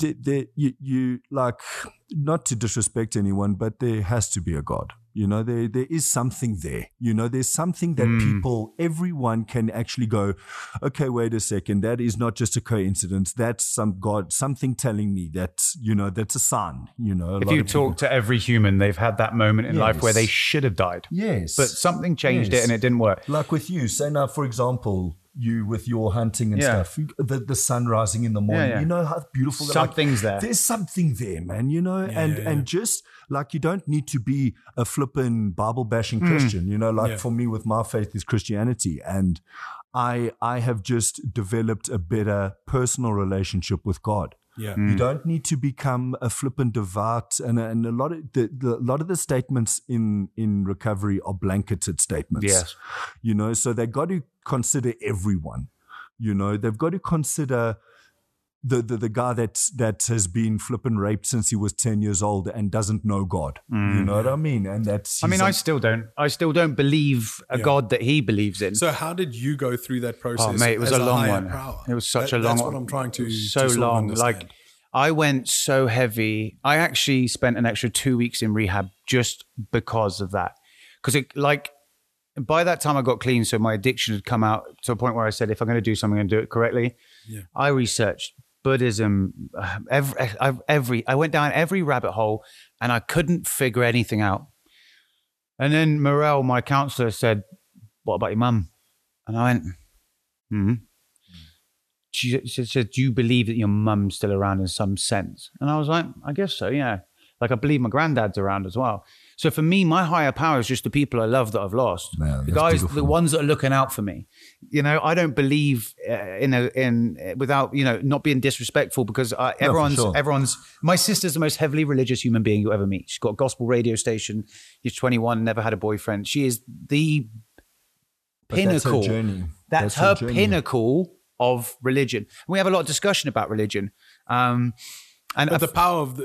you like, not to disrespect anyone, but there has to be a God. You know, there is something there. You know, there's something that everyone can actually go, okay, wait a second. That is not just a coincidence. That's some God, something telling me that, you know, that's a sign, you know. If you talk to every human, they've had that moment in life where they should have died. Yes. But something changed it and it didn't work. Like with you, say now, for example, you with your hunting and stuff, the sun rising in the morning, you know how beautiful something's there. There's something there, man, you know, and just like, you don't need to be a flippin' Bible bashing Christian, you know, like for me with my faith is Christianity, and I have just developed a better personal relationship with God. Yeah. You don't need to become a flippant devout, and a lot of the statements in recovery are blanketed statements. Yes. You know, so they got to consider everyone. You know, they've got to consider the guy that has been flipping raped since he was 10 years old and doesn't know God. You know what I mean? And that's. I still don't believe a God that he believes in. So how did you go through that process? Oh, mate, it was a long one. Power? It was such a long one. That's what I'm trying to so to long. Understand. Like, I went so heavy. I actually spent an extra 2 weeks in rehab just because of that. Because by that time I got clean, so my addiction had come out to a point where I said, if I'm going to do something, I'm going to do it correctly. Yeah. I researched Buddhism, I went down every rabbit hole and I couldn't figure anything out. And then Morel, my counselor, said, what about your mum? And I went, She said, do you believe that your mum's still around in some sense? And I was like, I guess so, yeah. Like, I believe my granddad's around as well. So for me, my higher power is just the people I love that I've lost. Man, the guys, beautiful. the ones that are looking out for me. You know, I don't believe without, you know, not being disrespectful, because everyone's, my sister's the most heavily religious human being you'll ever meet. She's got a gospel radio station. She's 21, never had a boyfriend. She is the pinnacle. That's her journey. That's her pinnacle of religion. And we have a lot of discussion about religion. But the power of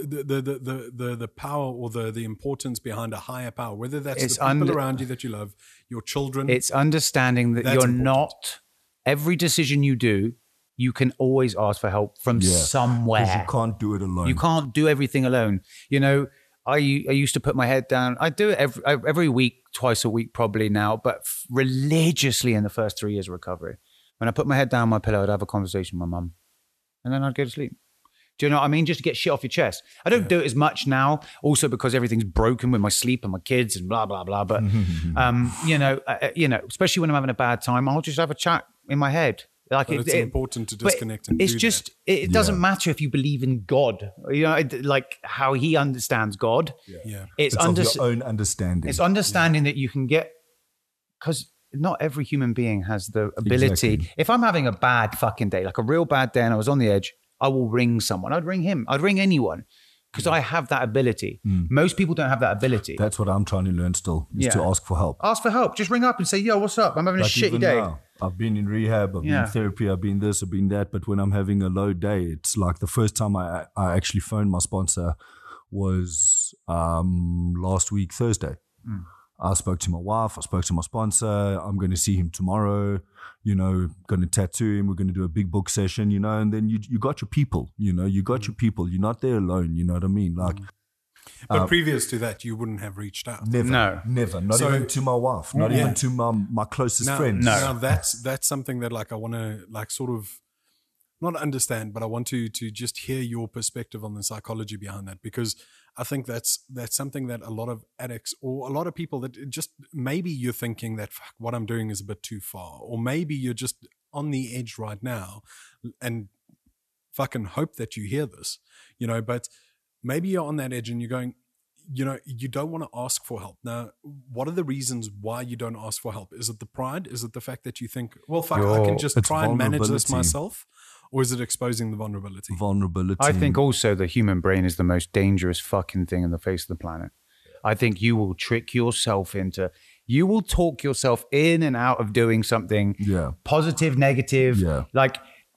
the power or the importance behind a higher power, whether that's the people around you that you love, your children. It's understanding that you're not, every decision you do, you can always ask for help from somewhere. Because you can't do it alone. You can't do everything alone. You know, I used to put my head down. I do it every week, twice a week probably now, but religiously in the first 3 years of recovery. When I put my head down on my pillow, I'd have a conversation with my mum and then I'd go to sleep. Do you know what I mean? Just to get shit off your chest. I don't do it as much now, also because everything's broken with my sleep and my kids and blah, blah, blah. But, you know, especially when I'm having a bad time, I'll just have a chat in my head. Like it's important to disconnect and it's do just, that. It doesn't matter if you believe in God, you know, like how he understands God. Yeah. It's of your own understanding. It's understanding that you can get, because not every human being has the ability. Exactly. If I'm having a bad fucking day, like a real bad day and I was on the edge, I will ring someone. I'd ring him. I'd ring anyone because I have that ability. Most people don't have that ability. That's what I'm trying to learn still, is to ask for help. Ask for help. Just ring up and say, yo, what's up? I'm having a shitty day. Now, I've been in rehab, I've been in therapy, I've been this, I've been that. But when I'm having a low day, it's like the first time I actually phoned my sponsor was last week, Thursday. I spoke to my wife, I spoke to my sponsor, I'm going to see him tomorrow, you know, going to tattoo him, we're going to do a big book session, you know, and then you got your people, you know, you got your people, you're not there alone, you know what I mean? Like, but previous to that, you wouldn't have reached out. Never, not even to my wife, not even to my closest friends. Now that's something that like I want to like sort of not understand, but I want to just hear your perspective on the psychology behind that, because I think that's something that a lot of addicts or a lot of people that just maybe you're thinking that fuck, what I'm doing is a bit too far, or maybe you're just on the edge right now and fucking hope that you hear this, you know, but maybe you're on that edge and you're going, you know, you don't want to ask for help. Now, what are the reasons why you don't ask for help? Is it the pride? Is it the fact that you think, well, fuck, I can just try and manage this myself? Or is it exposing the vulnerability? I think also the human brain is the most dangerous fucking thing on the face of the planet. I think you will trick yourself you will talk yourself in and out of doing something positive, negative. Yeah. Like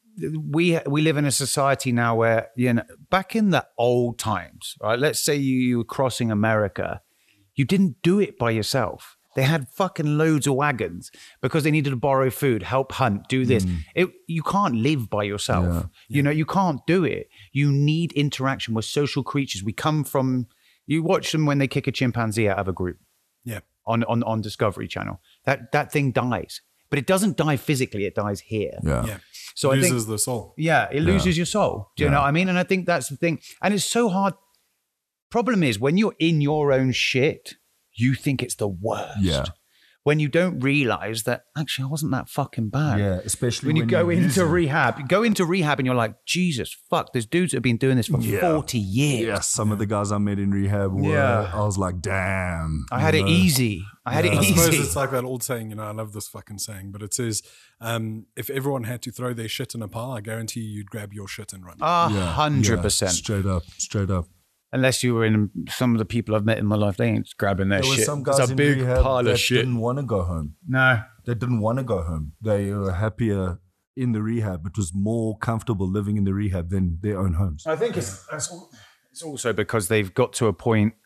we live in a society now where, you know, back in the old times, right? Let's say you were crossing America. You didn't do it by yourself. They had fucking loads of wagons because they needed to borrow food, help hunt, do this. You can't live by yourself. Yeah. You know, you can't do it. You need interaction. We're social creatures. We come from, you watch them when they kick a chimpanzee out of a group. Yeah. On Discovery Channel. That thing dies. But it doesn't die physically, it dies here. Yeah. So it loses the soul. Yeah, it loses your soul. Do you know what I mean? And I think that's the thing. And it's so hard. Problem is, when you're in your own shit, you think it's the worst. Yeah. When you don't realize that actually I wasn't that fucking bad. Yeah, especially when you go into rehab. You go into rehab and you're like, Jesus, fuck, there's dudes that have been doing this for 40 years. Yeah, some of the guys I met in rehab were, I was like, damn. I had it easy. I suppose it's like that old saying, you know, I love this fucking saying, but it says, if everyone had to throw their shit in a pile, I guarantee you'd grab your shit and run. 100%. Straight up. Unless you were in some of the people I've met in my life, they ain't grabbing their shit. There were some guys in rehab that didn't want to go home. No. They didn't want to go home. They were happier in the rehab. It was more comfortable living in the rehab than their own homes. I think it's also because they've got to a point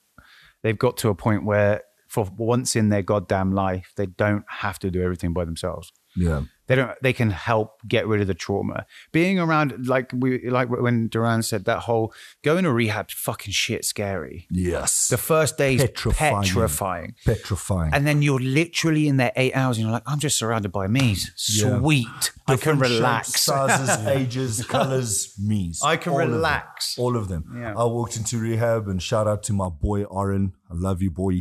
where for once in their goddamn life, they don't have to do everything by themselves. Yeah. They can help get rid of the trauma. Being around, like when Duran said, that whole going to rehab, fucking shit scary. Yes. The first day is petrifying. And then you're literally in there 8 hours and you're like, I'm just surrounded by me's. Sweet. I can relax. Shapes, sizes, ages, colors, me's. I can relax. All of them. Yeah. I walked into rehab and shout out to my boy, Aaron. I love you, boy.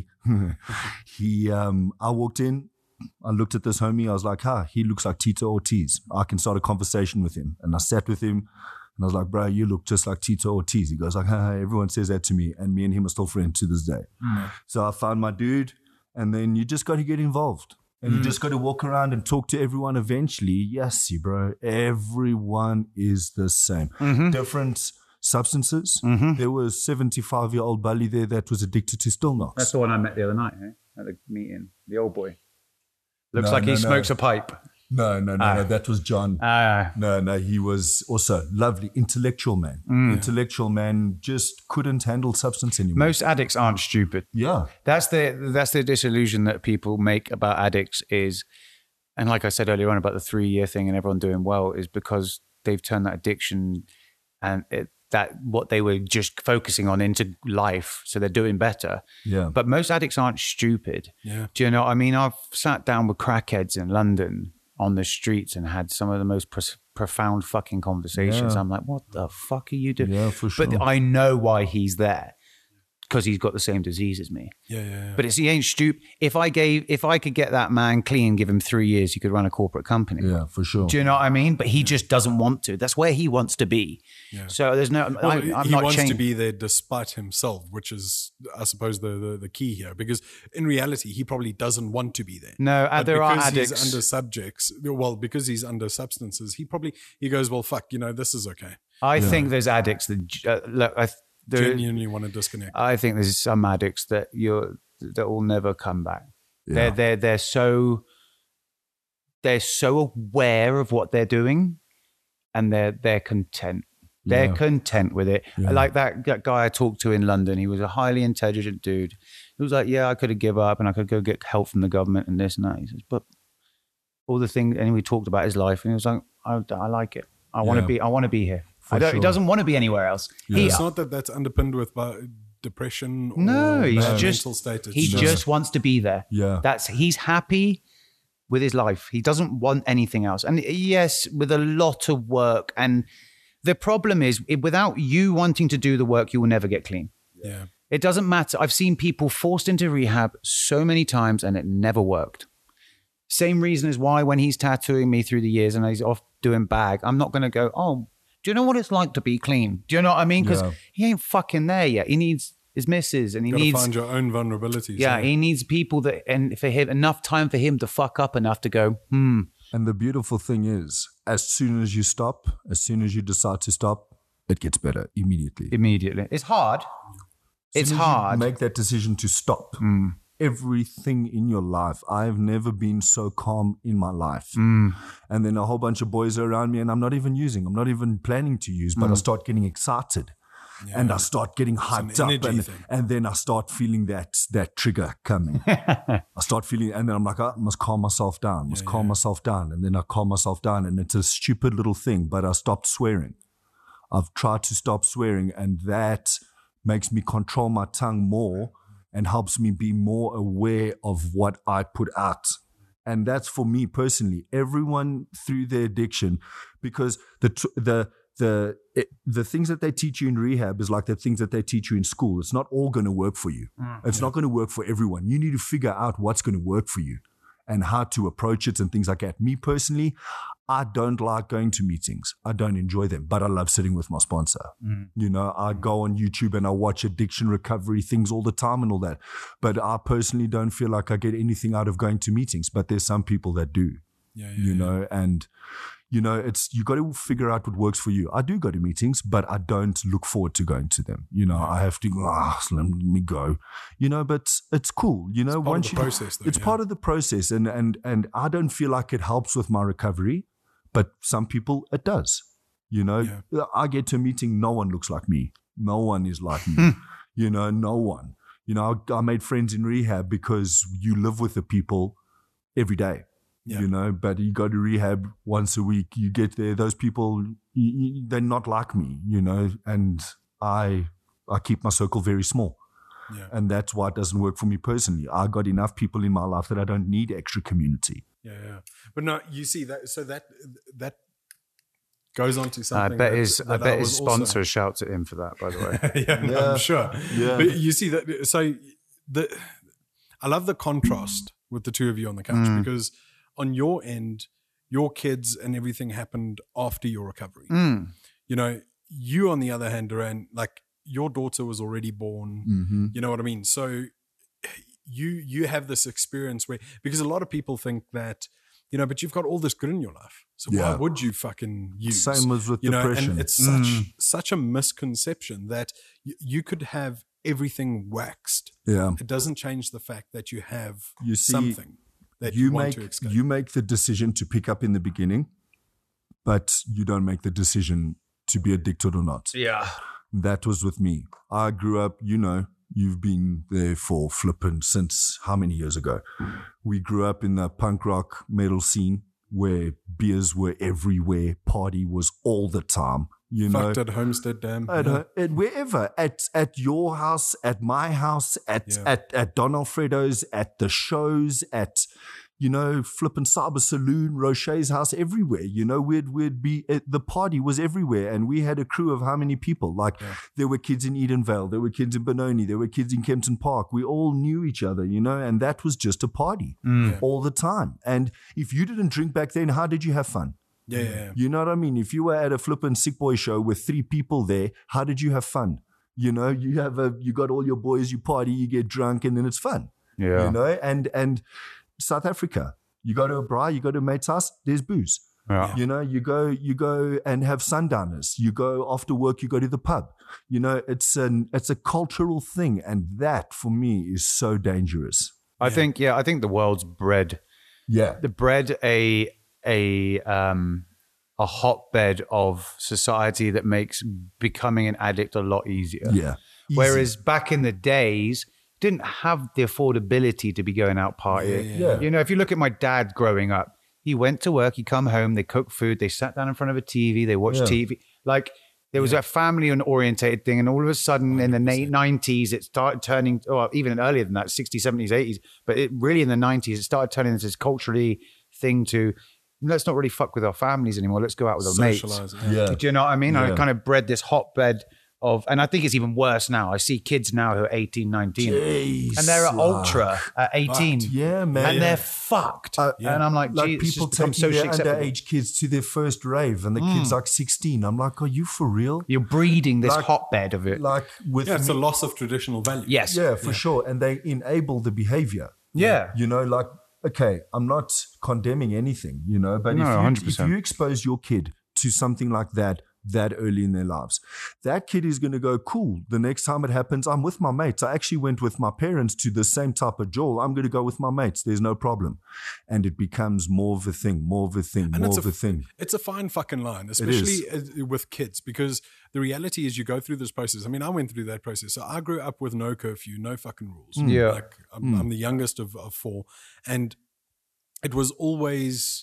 I walked in. I looked at this homie. I was like, he looks like Tito Ortiz. I can start a conversation with him. And I sat with him and I was like, bro, you look just like Tito Ortiz. He goes like, everyone says that to me. And me and him are still friends to this day. So I found my dude, and then you just got to get involved. And you just got to walk around and talk to everyone eventually. Yes, bro. Everyone is the same. Different substances. There was a 75-year-old Bali there that was addicted to Still Knox. That's the one I met the other night, at the meeting. The old boy. Looks like he smokes a pipe. No, that was John. No, he was also lovely, intellectual man. Intellectual man, just couldn't handle substance anymore. Most addicts aren't stupid. Yeah. That's the disillusion that people make about addicts is, and like I said earlier on about the 3-year thing and everyone doing well, is because they've turned that addiction and that what they were just focusing on into life, so they're doing better. Yeah. But most addicts aren't stupid. Yeah. Do you know what I mean? I've sat down with crackheads in London on the streets and had some of the most profound fucking conversations. Yeah. I'm like, what the fuck are you doing? Yeah, for sure. But I know why he's there, because he's got the same disease as me. Yeah. But he ain't stupid. If I could get that man clean, give him 3 years, he could run a corporate company. Yeah, for sure. Do you know what I mean? But he just doesn't want to. That's where he wants to be. Yeah. So there's no. Well, I'm he not wants changing. to be there despite himself, which is, I suppose, the key here. Because in reality, he probably doesn't want to be there. No, But there are because addicts. he's under subjects. Well, because he's under substances, he goes, well, fuck, this is okay. I think there's addicts that look. Genuinely want to disconnect. I think there's some addicts that will never come back. Yeah. They're so aware of what they're doing, and they're content. They're content with it. Yeah. Like that guy I talked to in London. He was a highly intelligent dude. He was like, "Yeah, I could have given up, and I could go get help from the government and this and that." He says, "But all the things," and we talked about his life, and he was like, "I like it. I want to be here. He doesn't want to be anywhere else. Yeah. It's not that that's underpinned with depression or mental status. He just wants to be there. Yeah. He's happy with his life. He doesn't want anything else. And yes, with a lot of work. And the problem is, without you wanting to do the work, you will never get clean. Yeah. It doesn't matter. I've seen people forced into rehab so many times and it never worked. Same reason as why when he's tattooing me through the years and he's off doing bag, I'm not going to go, oh, do you know what it's like to be clean? Do you know what I mean? Because he ain't fucking there yet. He needs his missus and he needs to find your own vulnerabilities. Yeah, he needs people that, and for him, enough time for him to fuck up enough to go, And the beautiful thing is, as soon as you stop, as soon as you decide to stop, it gets better immediately. It's hard. It's hard. Make that decision to stop. Everything in your life. I've never been so calm in my life. And then a whole bunch of boys are around me and I'm not even planning to use, but I start getting excited. Yeah. And I start getting hyped up and then I start feeling that trigger coming. I start feeling, and then I'm like, I must calm myself down, calm myself down. And then I calm myself down and it's a stupid little thing, but I stopped swearing. I've tried to stop swearing and that makes me control my tongue more and helps me be more aware of what I put out. And that's for me personally. Everyone through their addiction, because the things that they teach you in rehab is like the things that they teach you in school. It's not all going to work for you. It's not going to work for everyone. You need to figure out what's going to work for you and how to approach it and things like that. Me personally, I don't like going to meetings. I don't enjoy them, but I love sitting with my sponsor. I go on YouTube and I watch addiction recovery things all the time and all that. But I personally don't feel like I get anything out of going to meetings, but there's some people that do, and it's, you got to figure out what works for you. I do go to meetings, but I don't look forward to going to them. I have to, let me go, but it's cool. It's part of the process, though, it's part of the process. And I don't feel like it helps with my recovery, but some people it does. I get to a meeting, no one looks like me. No one is like me. No one. I made friends in rehab because you live with the people every day. But you go to rehab once a week, you get there, those people, they're not like me, and I keep my circle very small. Yeah. And that's why it doesn't work for me personally. I got enough people in my life that I don't need extra community. Yeah. But no, you see that, so that goes on to something. I bet his sponsor shouts at him for that, by the way. I'm sure. Yeah. But you see that, so I love the contrast with the two of you on the couch because on your end, your kids and everything happened after your recovery. You on the other hand, Duran, like your daughter was already born. You know what I mean? So you have this experience where, because a lot of people think that, but you've got all this good in your life. So why would you fucking use? Same as with depression. And it's such a misconception that you could have everything waxed. Yeah. It doesn't change the fact that you have you see, something. that you want to escape. You make the decision to pick up in the beginning, but you don't make the decision to be addicted or not. Yeah. That was with me. I grew up, you've been there for flipping since how many years ago? We grew up in the punk rock metal scene where beers were everywhere. Party was all the time. Fucked at Homestead Dam. At wherever, at your house, at my house, at Don Alfredo's, at the shows, at flippin' Cyber Saloon, Roche's house, everywhere. We'd be the party was everywhere, and we had a crew of how many people? There were kids in Edenvale, there were kids in Benoni, there were kids in Kempton Park. We all knew each other, and that was just a party all the time. And if you didn't drink back then, how did you have fun? Yeah. You know what I mean? If you were at a flippin' Sick Boy show with 3 people there, how did you have fun? You got all your boys, you party, you get drunk, and then it's fun. Yeah. And South Africa, you go to a braai, you go to a mate's house, there's booze. Yeah. You go and have sundowners. You go after work, you go to the pub. It's a cultural thing, and that for me is so dangerous. I think the world's bred a hotbed of society that makes becoming an addict a lot easier. Yeah. Easy. Whereas back in the days, didn't have the affordability to be going out partying. Yeah. If you look at my dad growing up, he went to work, he come home, they cooked food, they sat down in front of a TV, they watched TV. Like there was a family and orientated thing. And all of a sudden 100%. In the 90s, it started turning, or even earlier than that, 60s, 70s, 80s. But it really in the 90s, it started turning into this culturally thing to, let's not really fuck with our families anymore. Let's go out with our mates. Yeah. Do you know what I mean? Yeah. I kind of bred this hotbed of, and I think it's even worse now. I see kids now who are 18, 19, Jeez, and they're at ultra at 18. Fucked. Yeah, man. And they're fucked. And I'm like, geez, people it's just taking their acceptable. underage kids to their first rave, and the kid's like 16. I'm like, are you for real? You're breeding this hotbed of it. It's a loss of traditional value. Yes. Yeah, for sure. And they enable the behavior. Yeah. Okay, I'm not condemning anything, but if you expose your kid to something like that early in their lives, that kid is going to go, cool, the next time it happens, I'm with my mates. I actually went with my parents to the same type of jail. I'm going to go with my mates. There's no problem. And it becomes more of a thing. It's a fine fucking line, especially with kids, because the reality is you go through this process. I mean, I went through that process. So I grew up with no curfew, no fucking rules. Yeah. I'm the youngest of 4. And it was always,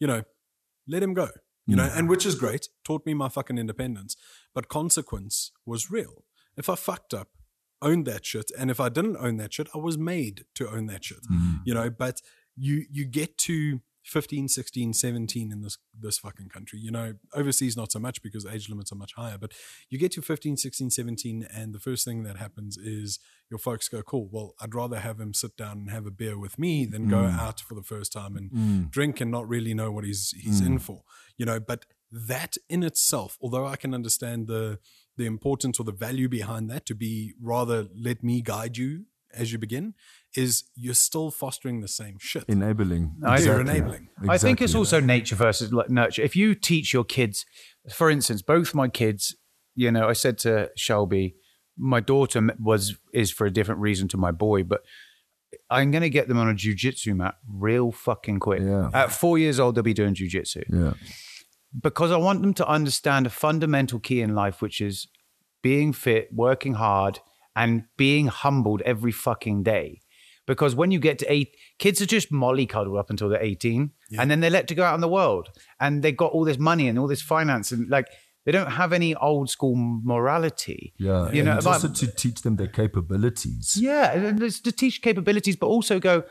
let him go. And which is great, taught me my fucking independence. But consequence was real. If I fucked up, owned that shit, and if I didn't own that shit, I was made to own that shit. But you get to 15, 16, 17 in this fucking country. Overseas not so much because age limits are much higher, but you get to 15, 16, 17, and the first thing that happens is your folks go, cool, well, I'd rather have him sit down and have a beer with me than go out for the first time and drink and not really know what he's in for. But that in itself, although I can understand the importance or the value behind that to be rather let me guide you as you begin, is you're still fostering the same shit. Enabling. You're enabling. Exactly. I think it's also nature versus nurture. If you teach your kids, for instance, both my kids, I said to Shelby, my daughter is for a different reason to my boy, but I'm going to get them on a jiu-jitsu mat real fucking quick. Yeah. At 4 years old, they'll be doing jiu-jitsu. Yeah. Because I want them to understand a fundamental key in life, which is being fit, working hard, and being humbled every fucking day. Because when you get to 8, kids are just mollycoddled up until they're 18, and then they're let to go out in the world, and they've got all this money and all this finance, and they don't have any old school morality. Yeah, it's also to teach them their capabilities. Yeah, and it's to teach capabilities, but also go,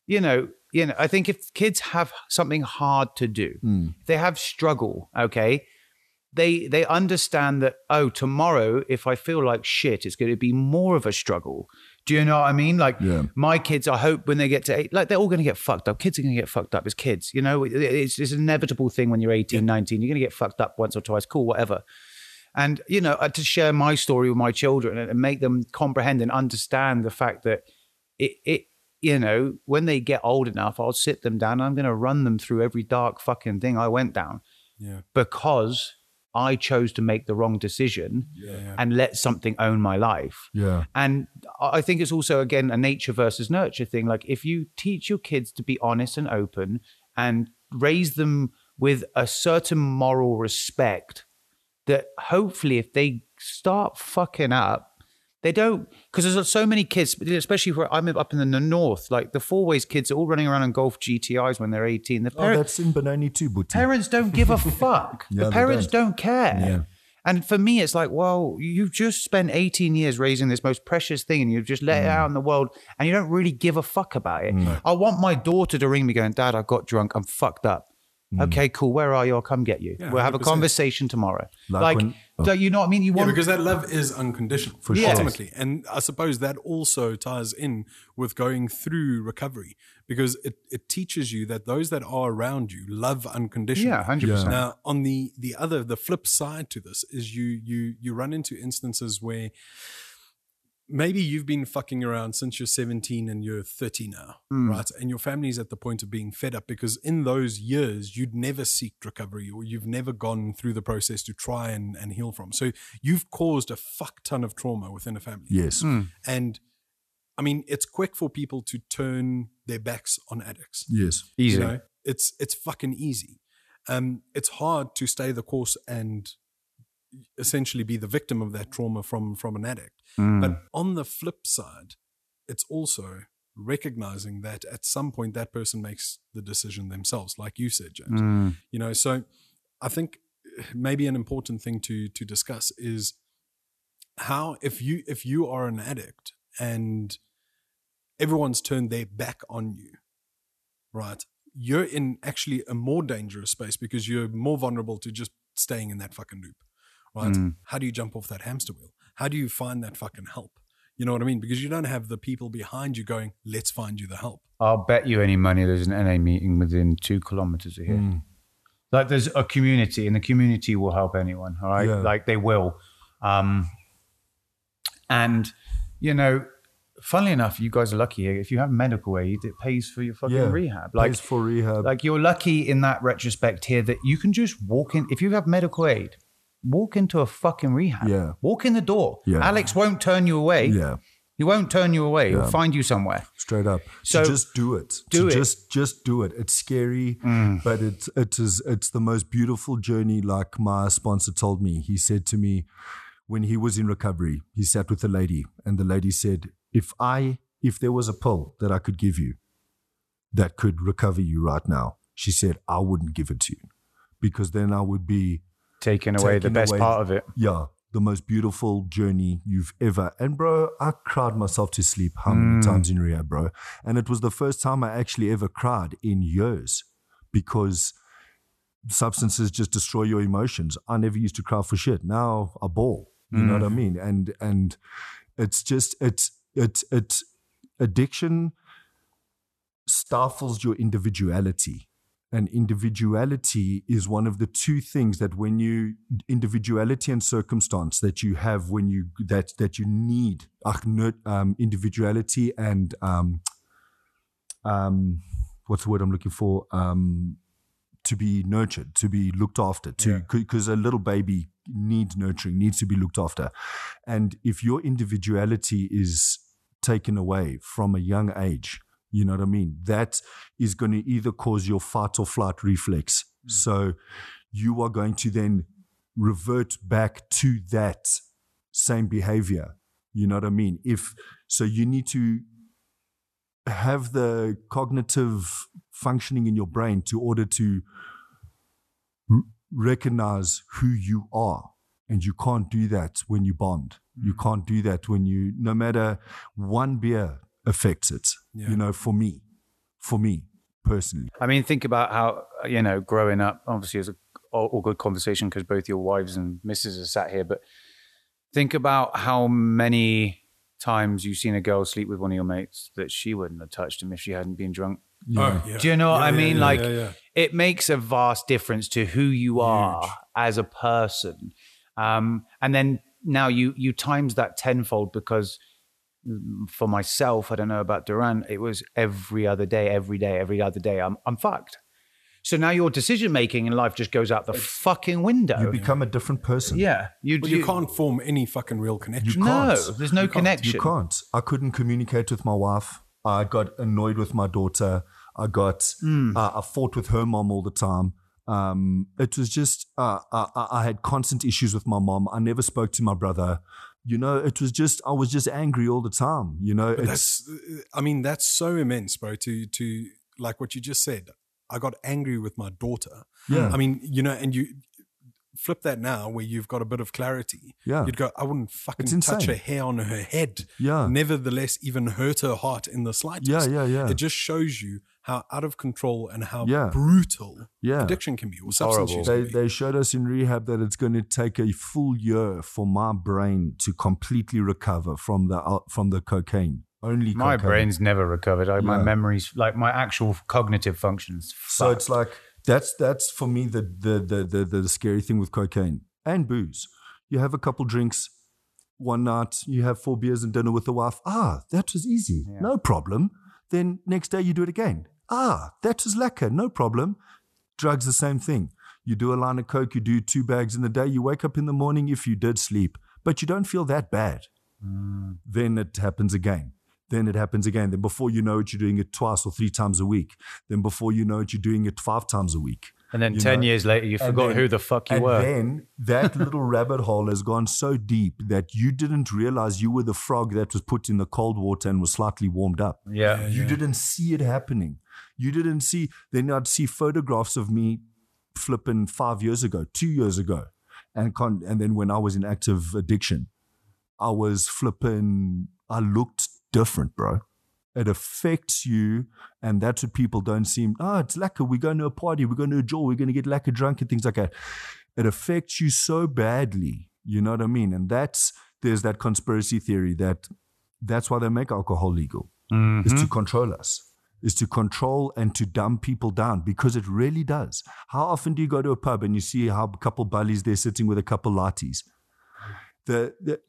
I think if kids have something hard to do, if they have struggle, okay, they understand that, tomorrow, if I feel like shit, it's going to be more of a struggle. Do you know what I mean? My kids, I hope when they get to 8, they're all going to get fucked up. Kids are going to get fucked up as kids. It's an inevitable thing when you're 18, 19. You're going to get fucked up once or twice. Cool, whatever. And, to share my story with my children and make them comprehend and understand the fact that when they get old enough, I'll sit them down and I'm going to run them through every dark fucking thing I went down. Yeah. Because I chose to make the wrong decision and let something own my life. Yeah. And I think it's also, again, a nature versus nurture thing. Like if you teach your kids to be honest and open and raise them with a certain moral respect, that hopefully if they start fucking up, they don't, because there's so many kids, especially where I'm up in the north, like the Four Ways kids are all running around on Golf GTIs when they're 18. That's in Benoni too, Buti. Parents don't give a fuck. The parents don't care. Yeah. And for me, it's like, well, you've just spent 18 years raising this most precious thing and you've just let it out in the world and you don't really give a fuck about it. I want my daughter to ring me going, Dad, I got drunk. I'm fucked up. Okay, cool. Where are you? I'll come get you. Yeah, we'll have 100%. A conversation tomorrow. You know what I mean? You want because that love is unconditional, for sure. Ultimately. And I suppose that also ties in with going through recovery because it teaches you that those that are around you love unconditionally. Yeah, 100%. Now, on the flip side to this is you run into instances where maybe you've been fucking around since you're 17 and you're 30 now, right? And your family's at the point of being fed up because in those years, you'd never seeked recovery or you've never gone through the process to try and heal from. So you've caused a fuck ton of trauma within a family. Yes. And I mean, it's quick for people to turn their backs on addicts. Yes. Easy. You know, it's fucking easy. It's hard to stay the course and essentially be the victim of that trauma from an addict. But on the flip side, it's also recognizing that at some point that person makes the decision themselves, like you said, James. You know, so I think maybe an important thing to discuss is how if you are an addict and everyone's turned their back on you, right? You're in actually a more dangerous space because you're more vulnerable to just staying in that fucking loop. Right? How do you jump off that hamster wheel? How do you find that fucking help? You know what I mean? Because you don't have the people behind you going, let's find you the help. I'll bet you any money there's an NA meeting within 2 kilometers of here. Like there's a community and the community will help anyone. All right. Yeah. Like they will. And, you know, funnily enough, you guys are lucky here. If you have medical aid, it pays for your fucking rehab. Like, pays for rehab. Like you're lucky in that retrospect here that you can just walk in. If you have medical aid, walk into a fucking rehab. Yeah. Walk in the door. Yeah. Alex won't turn you away. Yeah. He won't turn you away. He'll find you somewhere. Straight up. So just do it. Just do it. It's scary, but it's the most beautiful journey. Like my sponsor told me, he said to me when he was in recovery, he sat with a lady and the lady said, if there was a pill that I could give you that could recover you right now, she said, I wouldn't give it to you because then I would be taking away the best part of it. Yeah. The most beautiful journey you've ever. And bro, I cried myself to sleep how many times in rehab, bro. And it was the first time I actually ever cried in years because substances just destroy your emotions. I never used to cry for shit. Now I bawl. You know what I mean? And it's just, it's addiction stifles your individuality. And individuality is one of the two things that individuality and circumstance that you have when you, that you need, individuality and, what's the word I'm looking for? To be nurtured, to be looked after, because a little baby needs nurturing, needs to be looked after. And if your individuality is taken away from a young age, you know what I mean? That is going to either cause your fight or flight reflex. So you are going to then revert back to that same behavior. You know what I mean? So you need to have the cognitive functioning in your brain to order to recognize who you are. And you can't do that when you bond. You can't do that when no matter one beer affects it, you know, for me personally. I mean, think about how, you know, growing up, obviously it's all good conversation because both your wives and missus are sat here, but think about how many times you've seen a girl sleep with one of your mates that she wouldn't have touched him if she hadn't been drunk. Yeah. Oh, yeah. Do you know what I mean? It makes a vast difference to who you are as a person. And then now you times that tenfold because for myself, I don't know about Duran, it was every other day, every other day, I'm fucked. So now your decision making in life just goes out the fucking window. You become a different person. Yeah. You can't form any fucking real connection. No, there's no connection. You can't. I couldn't communicate with my wife. I got annoyed with my daughter. I fought with her mom all the time. It was just, I had constant issues with my mom. I never spoke to my brother. You know, it was just, I was just angry all the time. You know, that's so immense, bro, to like what you just said. I got angry with my daughter. Yeah. I mean, you know, and you flip that now where you've got a bit of clarity. Yeah. You'd go, I wouldn't fucking touch a hair on her head. Yeah. Nevertheless, even hurt her heart in the slightest. Yeah. It just shows you how out of control and how Yeah. brutal Yeah. addiction can be, or substance use can be. They showed us in rehab that it's going to take a full year for my brain to completely recover from the cocaine. Only my cocaine. brain's never recovered. My memories, like my actual cognitive functions. So it's like that's for me the scary thing with cocaine and booze. You have a couple drinks one night, you have 4 beers and dinner with the wife. That was easy, no problem. Then next day you do it again. That was lekker, no problem. Drugs, the same thing. You do a line of coke, you do 2 bags in the day. You wake up in the morning if you did sleep, but you don't feel that bad. Then it happens again. Then before you know it, you're doing it twice or 3 times a week. Then before you know it, you're doing it 5 times a week. And then 10 years later, you forgot who the fuck you were. And then that little rabbit hole has gone so deep that you didn't realize you were the frog that was put in the cold water and was slightly warmed up. Yeah. You didn't see it happening. You didn't see. Then I'd see photographs of me flipping 5 years ago, 2 years ago. And then when I was in active addiction, I was flipping, I looked different, bro. It affects you, and that's what people don't seem. It's lekker. We're going to a party. We're going to a jaw. We're going to get lekker drunk and things like that. It affects you so badly. You know what I mean? And there's that conspiracy theory that's why they make alcohol legal. Is to control us. Is to control and to dumb people down, because it really does. How often do you go to a pub and you see a couple bullies there sitting with a couple lattes? There's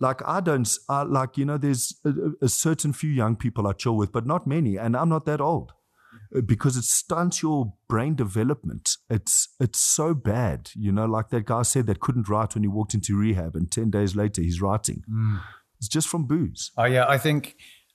a certain few young people I chill with, but not many, and I'm not that old, because it stunts your brain development. It's so bad, you know, like that guy said that couldn't write when he walked into rehab, and 10 days later he's writing. It's just from booze. Oh yeah, I think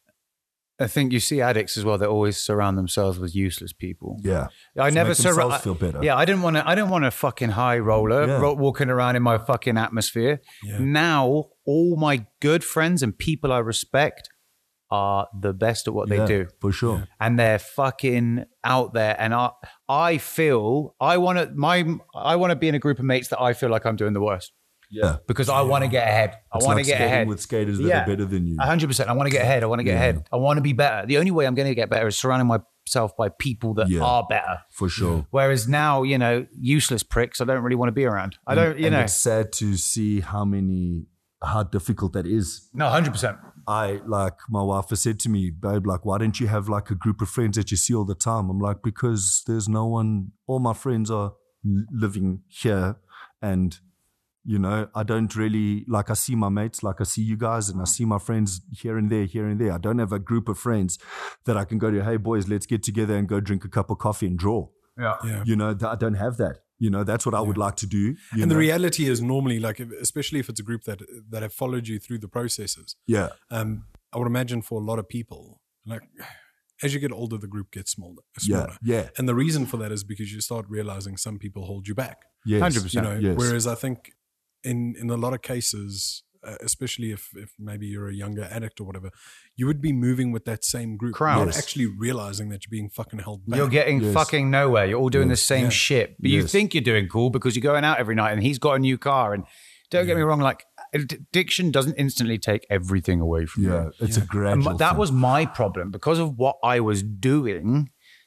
you see addicts as well. They always surround themselves with useless people. Yeah, I never feel better. Yeah, I don't want a fucking high roller walking around in my fucking atmosphere. Yeah. Now, all my good friends and people I respect are the best at what they do, for sure. And they're fucking out there. And I feel I want to be in a group of mates that I feel like I'm doing the worst. Yeah, because I want to get ahead. I want to get ahead with skaters that are better than you. 100%. I want to get ahead. I want to get ahead. I want to be better. The only way I'm going to get better is surrounding myself by people that are better. For sure. Whereas now, you know, useless pricks, I don't really want to be around. I don't, you know. It's sad to see how difficult that is. No, 100%. Like my wife has said to me, babe, like, why don't you have like a group of friends that you see all the time? I'm like, because there's no one, all my friends are living here, and you know, I don't really, like, I see my mates, like I see you guys, and I see my friends here and there. I don't have a group of friends that I can go to, hey, boys, let's get together and go drink a cup of coffee and draw. Yeah. You know, I don't have that. You know, that's what I would like to do. And the reality is normally, like, especially if it's a group that have followed you through the processes. Yeah. I would imagine for a lot of people, like, as you get older, the group gets smaller. Yeah. And the reason for that is because you start realizing some people hold you back. Yes. 100%. You know, yes. Whereas I think in a lot of cases, especially if maybe you're a younger addict or whatever, you would be moving with that same group, crowd, not actually realizing that you're being fucking held back. You're getting fucking nowhere. You're all doing the same shit, but you think you're doing cool because you're going out every night and he's got a new car. And don't get me wrong, like, addiction doesn't instantly take everything away from you. It's a gradual and that thing. was my problem because of what I was doing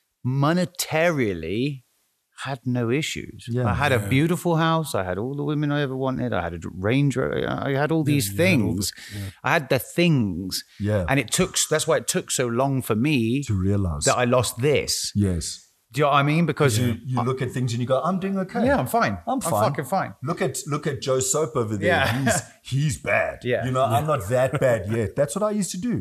monetarily. Had no issues. I had a beautiful house. I had all the women I ever wanted. I had a Range Rover. I had all these things. I had the things. Yeah. And that's why it took so long for me to realize that I lost this. Yes. Do you know what I mean? Because you look at things and you go, I'm doing okay. Yeah, I'm fine. I'm fucking fine. Look at Joe Soap over there. Yeah. He's bad. Yeah. You know, I'm not that bad yet. That's what I used to do.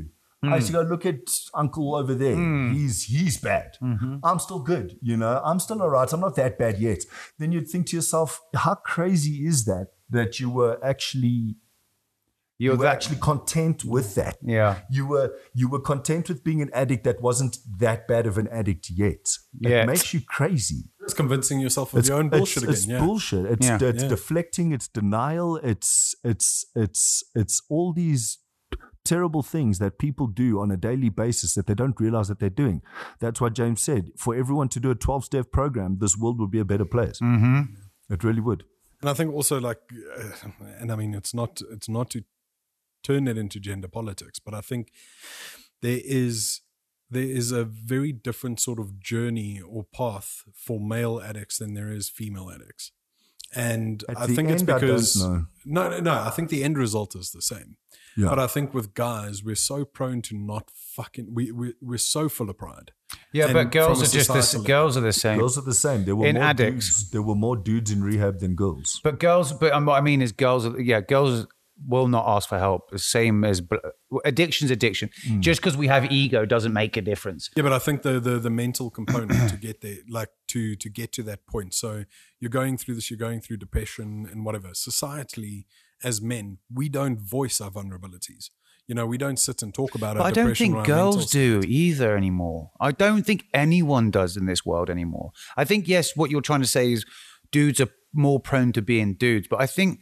I used to go, look at uncle over there. He's bad. I'm still good. I'm still all right. I'm not that bad yet. Then you'd think to yourself, how crazy is that you were actually actually content with that. Yeah. You were content with being an addict that wasn't that bad of an addict yet. It makes you crazy. It's convincing yourself of your own bullshit again. It's bullshit. It's deflecting. It's denial. It's all these terrible things that people do on a daily basis that they don't realize that they're doing. That's what James said. For everyone to do a 12-step program, this world would be a better place. It really would. And I think also and I mean, it's not to turn it into gender politics, but I think there is a very different sort of journey or path for male addicts than there is female addicts. And I think it's because no, I think the end result is the same. Yeah. But I think with guys, we're so prone to not fucking. We're so full of pride. Yeah, but girls are just the girls are the same. Girls are the same. There were more addicts. There were more dudes in rehab than girls. But what I mean is girls will not ask for help. The same as addiction's addiction. Just because we have ego doesn't make a difference. Yeah, but I think the mental component to get there, like to get to that point. So you're going through this. You're going through depression and whatever. Societally, as men, we don't voice our vulnerabilities. We don't sit and talk about it. I don't think girls do either anymore. I don't think anyone does in this world anymore. I think, yes, what you're trying to say is dudes are more prone to being dudes. But I think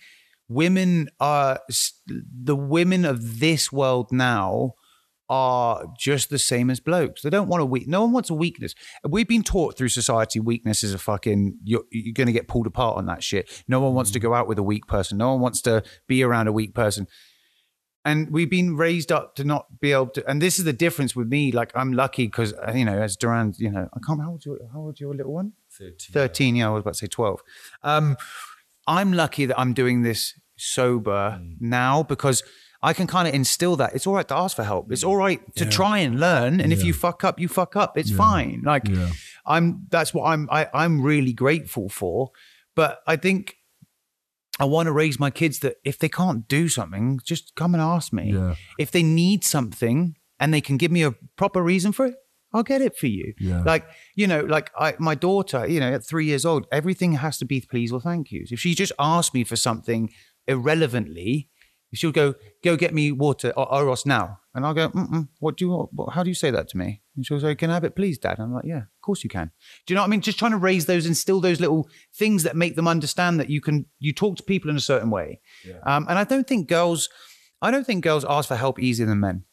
the women of this world now are just the same as blokes. They don't want no one wants a weakness. We've been taught through society weakness is you're going to get pulled apart on that shit. No one wants to go out with a weak person. No one wants to be around a weak person. And we've been raised up to not be able to, and this is the difference with me. Like, I'm lucky because, as Duran, I can't remember, how old's your little one? 13, yeah, I was about to say 12. I'm lucky that I'm doing this sober now because I can kind of instill that it's all right to ask for help. It's all right to try and learn. And if you fuck up, you fuck up. It's fine. Like that's what I'm really grateful for. But I think I want to raise my kids that if they can't do something, just come and ask me. Yeah. If they need something and they can give me a proper reason for it, I'll get it for you. Yeah. My daughter, at 3 years old, everything has to be please or thank yous. If she just asks me for something irrelevantly, she'll go get me water or Oros now. And I'll go, what do you want? How do you say that to me? And she'll say, can I have it please, Dad? And I'm like, yeah, of course you can. Do you know what I mean? Just trying to raise those, instill those little things that make them understand that you talk to people in a certain way. Yeah. And I don't think girls ask for help easier than men.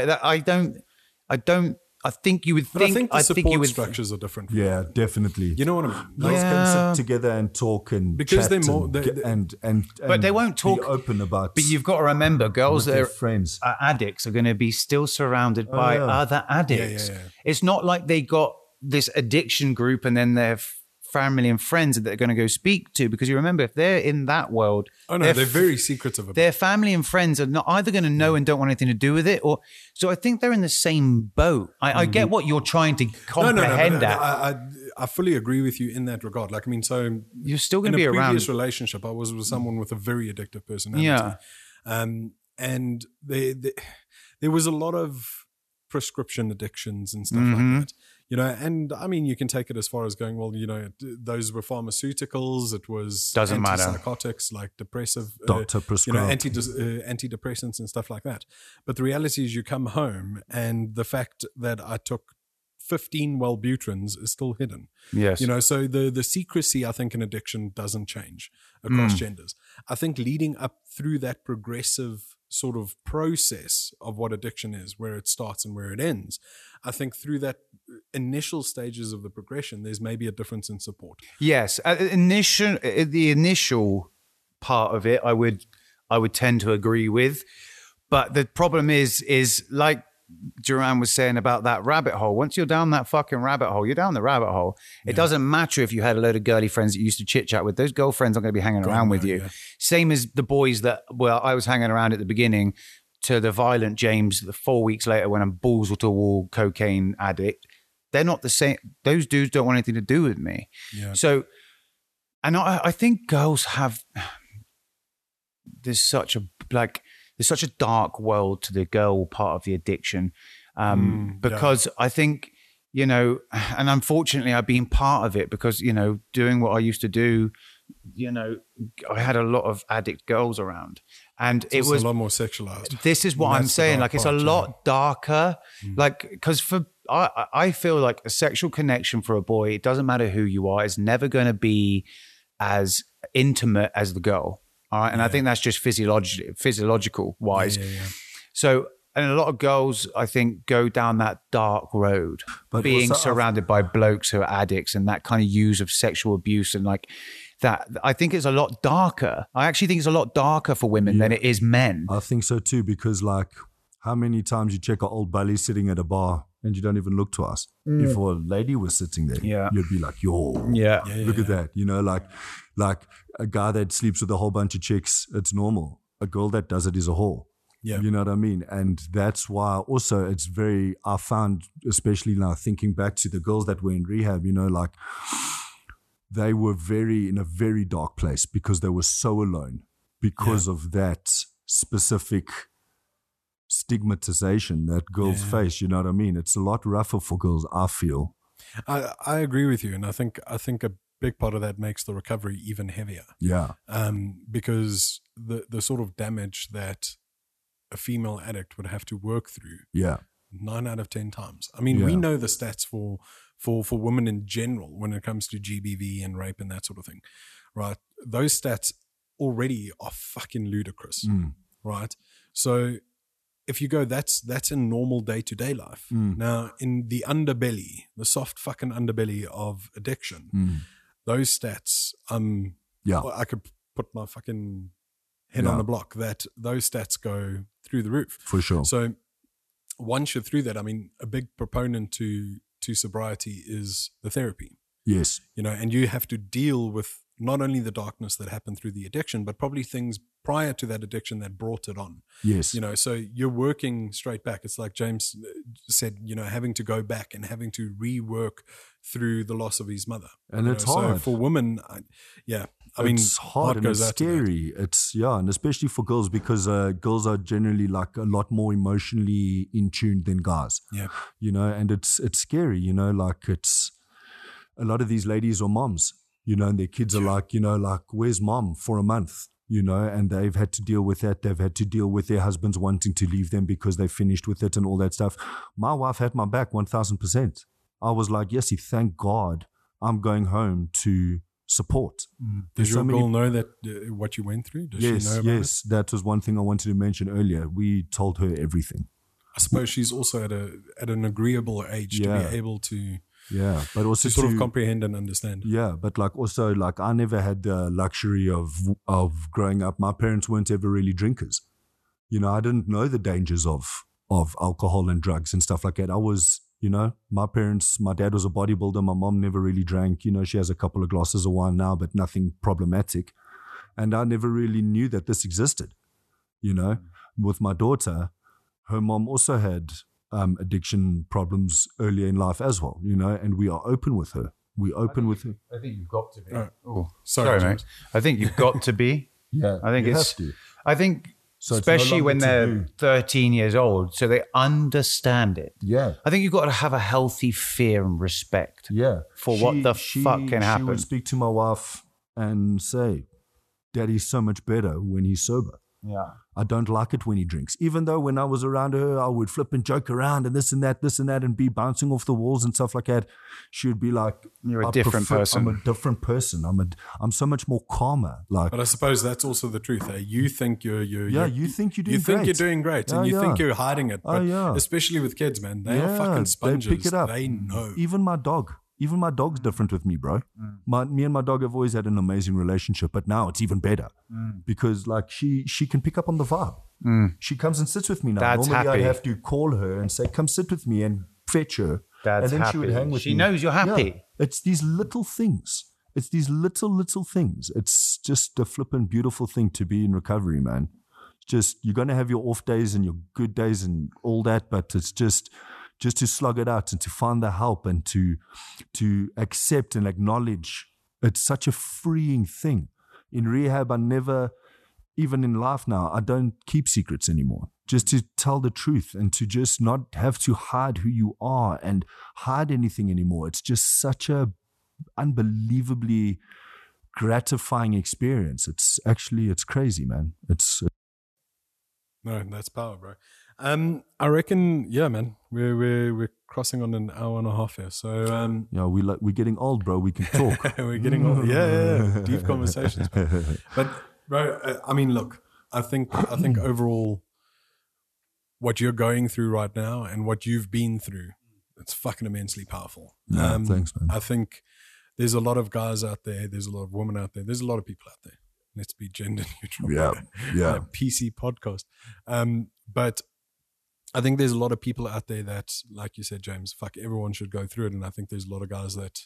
I think you would think. But I think the support structures are different. Yeah, definitely. You know what I mean? Girls can sit together and talk and because chat they're more, but they won't talk be open about. But you've got to remember, girls that friends are addicts are going to be still surrounded by other addicts. Yeah. It's not like they got this addiction group and then their family and friends that they're going to go speak to, because you remember, if they're in that world, they're very secretive about their family and friends are not either going to know and don't want anything to do with it, or so I think they're in the same boat. I get what you're trying to comprehend. I fully agree with you in that regard. Like, I mean, so you're still going to be around. In a previous relationship, I was with someone with a very addictive personality. Yeah. And there was a lot of prescription addictions and stuff like that. And I mean, you can take it as far as going, well, those were pharmaceuticals. It was antipsychotics, like depressive, doctor prescribed, antidepressants and stuff like that. But the reality is, you come home and the fact that I took 15 Wellbutrins is still hidden. Yes. So the secrecy, I think, in addiction doesn't change across genders. I think leading up through that progressive sort of process of what addiction is, where it starts and where it ends, I think through that initial stages of the progression, there's maybe a difference in support. Yes. The initial part of it, I would tend to agree with. But the problem is like Duran was saying about that rabbit hole. Once you're down that fucking rabbit hole, you're down the rabbit hole. It doesn't matter if you had a load of girly friends that you used to chit chat with. Those girlfriends aren't going to be hanging around with you. Yeah. Same as the boys that, I was hanging around at the beginning, to the violent James 4 weeks later when I'm balls to a wall cocaine addict. They're not the same. Those dudes don't want anything to do with me. Yeah. So, and I think girls have, there's there's such a dark world to the girl part of the addiction. Because I think, you know, and unfortunately I've been part of it because, you know, doing what I used to do, you know, I had a lot of addict girls around, and it was a lot more sexualized. This is what I'm saying. Like, it's a lot darker. Like, because I feel like a sexual connection for a boy, it doesn't matter who you are, it's never going to be as intimate as the girl. All right. And I think that's just physiological wise. So, and a lot of girls, I think, go down that dark road, but being surrounded by blokes who are addicts and that kind of use of sexual abuse and like that. I think it's a lot darker. I actually think it's a lot darker for women than it is men. I think so too, because like how many times you check an old bully sitting at a bar and you don't even look to us. If a lady was sitting there, you'd be like, yo, look at that. You know, like a guy that sleeps with a whole bunch of chicks, it's normal. A girl that does it is a whore. Yeah. You know what I mean? And that's why also it's I found, especially now thinking back to the girls that were in rehab, you know, like they were in a very dark place because they were so alone because of that specific stigmatization that girls face. You know what I mean? It's a lot rougher for girls, I feel. I agree with you. And I think a big part of that makes the recovery even heavier. Yeah. Because the sort of damage that a female addict would have to work through 9 out of 10 times. I mean, we know the stats for women in general when it comes to GBV and rape and that sort of thing, right? Those stats already are fucking ludicrous, right? So if you go, that's in normal day-to-day life. Now, in the underbelly, the soft fucking underbelly of addiction, those stats, I could put my fucking head on the block that those stats go through the roof. For sure. So once you're through that, I mean, a big proponent to sobriety is the therapy. Yes. You know, and you have to deal with not only the darkness that happened through the addiction, but probably things prior to that addiction that brought it on. Yes. You know, so you're working straight back. It's like James said, you know, having to go back and having to rework through the loss of his mother. And it's hard. So for women, I mean, it's hard and it's scary. It's and especially for girls because girls are generally like a lot more emotionally in tune than guys. Yeah. You know, and it's scary, you know, like it's a lot of these ladies are moms, you know, and their kids are like, you know, like, where's mom for a month? You know, and they've had to deal with that. They've had to deal with their husbands wanting to leave them because they finished with it and all that stuff. My wife had my back 1,000%. I was like, yes, thank God I'm going home to support. Does your girl know that what you went through? Does she know about it? That was one thing I wanted to mention earlier. We told her everything. I suppose she's also at an agreeable age to be able to but also to sort of comprehend and understand. Yeah, but like also like I never had the luxury of growing up. My parents weren't ever really drinkers. You know, I didn't know the dangers of alcohol and drugs and stuff like that. I was, you know, my dad was a bodybuilder. My mom never really drank. You know, she has a couple of glasses of wine now, but nothing problematic. And I never really knew that this existed. You know, with my daughter, her mom also had addiction problems earlier in life as well, you know, and we are open with her. I think you've got to be. Oh, sorry mate. I think you've got to be. I think I think so especially when they're 13 years old, so they understand it. Yeah. I think you've got to have a healthy fear and respect for what the fuck can happen. She would speak to my wife and say, Daddy's so much better when he's sober. Yeah. I don't like it when he drinks. Even though when I was around her, I would flip and joke around and this and that, and be bouncing off the walls and stuff like that. She would be like, "You're a different person. I'm a different person. I'm so much more calmer." Like, but I suppose that's also the truth. You think you're you think you're doing great. You think you're doing great, and you think you're hiding it. But especially with kids, man, they are fucking sponges. They pick it up. They know. Even my dog's different with me, bro. Me and my dog have always had an amazing relationship, but now it's even better because like she can pick up on the vibe. She comes and sits with me now. Dad's Normally happy. I'd have to call her and say, come sit with me and fetch her. Dad's and then happy. She would hang with me. She knows you're happy. Yeah. It's these little things. It's these little things. It's just a flippin' beautiful thing to be in recovery, man. Just, you're going to have your off days and your good days and all that, but it's just to slug it out and to find the help and to accept and acknowledge. It's such a freeing thing. In rehab, I never even in life now, I don't keep secrets anymore. Just to tell the truth and to just not have to hide who you are and hide anything anymore. It's just such a unbelievably gratifying experience. It's crazy, man. No, that's power, bro. I reckon, yeah, man. We're crossing on an hour and a half here. So we're getting old, bro. We can talk. We're getting old. Yeah. Deep conversations, man. But bro, I mean, look, I think overall, what you're going through right now and what you've been through, it's fucking immensely powerful. Thanks, man. I think there's a lot of guys out there. There's a lot of women out there. There's a lot of people out there. Let's be gender neutral. Yeah. PC podcast. But I think there's a lot of people out there that, like you said, James, fuck, everyone should go through it. And I think there's a lot of guys that,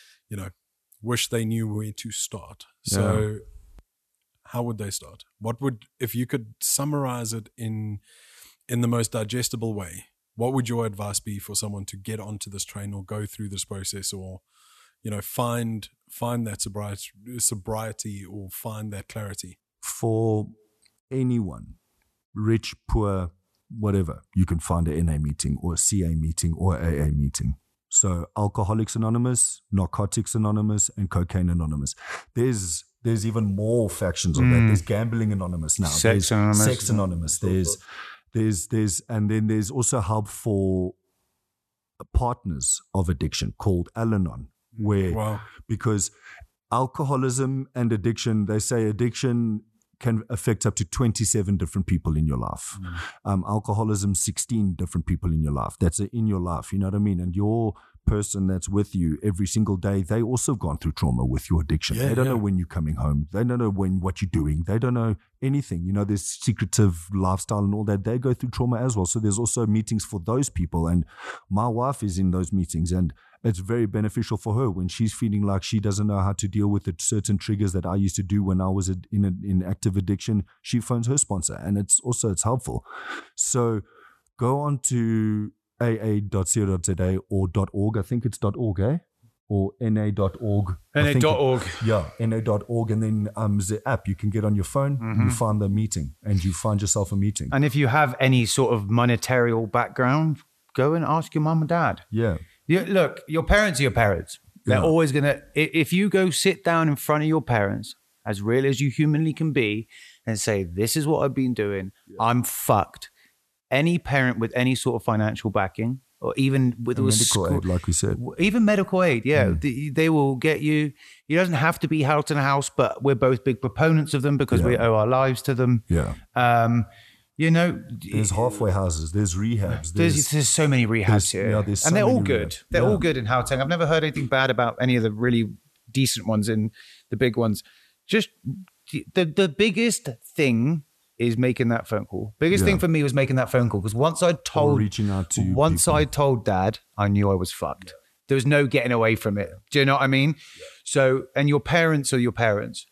wish they knew where to start. So how would they start? If you could summarize it in the most digestible way, what would your advice be for someone to get onto this train or go through this process or, find that sobriety or find that clarity? For anyone, rich, poor, whatever, you can find a NA meeting or a CA meeting or AA meeting. So Alcoholics Anonymous, Narcotics Anonymous, and Cocaine Anonymous. There's even more factions of that. There's Gambling Anonymous now. Sex Anonymous. Sex Anonymous. And then there's also help for partners of addiction called Al-Anon, because alcoholism and addiction, they say addiction can affect up to 27 different people in your life. Alcoholism, 16 different people in your life. That's in your life, you know what I mean? And your person that's with you every single day, they also have gone through trauma with your addiction. They don't know when you're coming home. They don't know what you're doing. They don't know anything. There's secretive lifestyle and all that. They go through trauma as well. So there's also meetings for those people. And my wife is in those meetings, and it's very beneficial for her when she's feeling like she doesn't know how to deal with the certain triggers that I used to do when I was in active addiction. She phones her sponsor, and it's helpful. So go on to aa.co.za or .org. I think it's .org, or na.org. na.org. Yeah, na.org. And then the app you can get on your phone, you find the meeting, and you find yourself a meeting. And if you have any sort of monetary background, go and ask your mum and dad. Yeah. Look, your parents are your parents. They're always going to, if you go sit down in front of your parents, as real as you humanly can be, and say, this is what I've been doing, I'm fucked. Any parent with any sort of financial backing, or even with medical aid, like we said. Even medical aid, they will get you. It doesn't have to be Halton House, but we're both big proponents of them because we owe our lives to them. Yeah. There's halfway houses, there's rehabs. There's so many rehabs here. And they're all good. They're all good in Gauteng. I've never heard anything bad about any of the really decent ones in the big ones. Just the biggest thing is making that phone call. Biggest thing for me was making that phone call, because once I told Dad, I knew I was fucked. There was no getting away from it. Do you know what I mean? So, and your parents are your parents.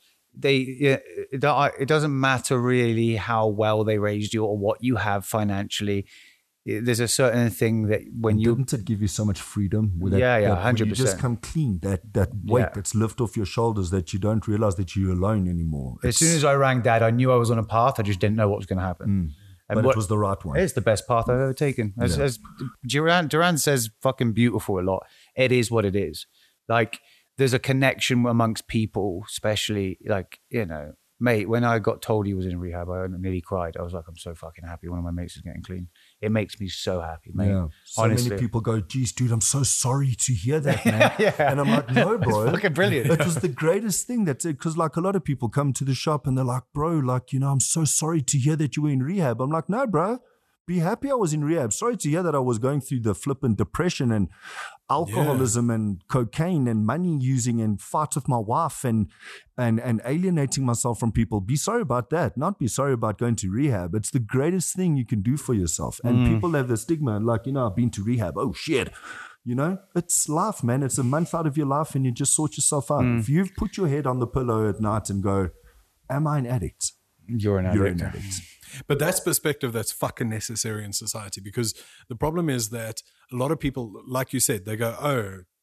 It doesn't matter really how well they raised you or what you have financially. There's a certain thing that when didn't it give you so much freedom? With that, 100%. You just come clean, that weight that's lifted off your shoulders, that you don't realize that you're alone anymore. As soon as I rang Dad, I knew I was on a path. I just didn't know what was going to happen. But it was the right one. It's the best path I've ever taken. As Duran says, fucking beautiful a lot. It is what it is. Like, there's a connection amongst people, especially mate, when I got told he was in rehab, I nearly cried. I was like, I'm so fucking happy. One of my mates is getting clean. It makes me so happy, mate. Yeah. So honestly. Many people go, geez, dude, I'm so sorry to hear that, man. And I'm like, no, bro. It's fucking brilliant. It was the greatest thing. That's it. Because like a lot of people come to the shop and they're like, bro, like, I'm so sorry to hear that you were in rehab. I'm like, no, bro. Be happy I was in rehab. Sorry to hear that I was going through the flipping depression and alcoholism and cocaine and money using and fight with my wife and alienating myself from people. Be sorry about that. Not be sorry about going to rehab. It's the greatest thing you can do for yourself. And people have the stigma like, I've been to rehab. Oh, shit. It's life, man. It's a month out of your life and you just sort yourself out. If you've put your head on the pillow at night and go, am I an addict? You're an addict. But that's perspective that's fucking necessary in society, because the problem is that a lot of people, like you said, they go, oh,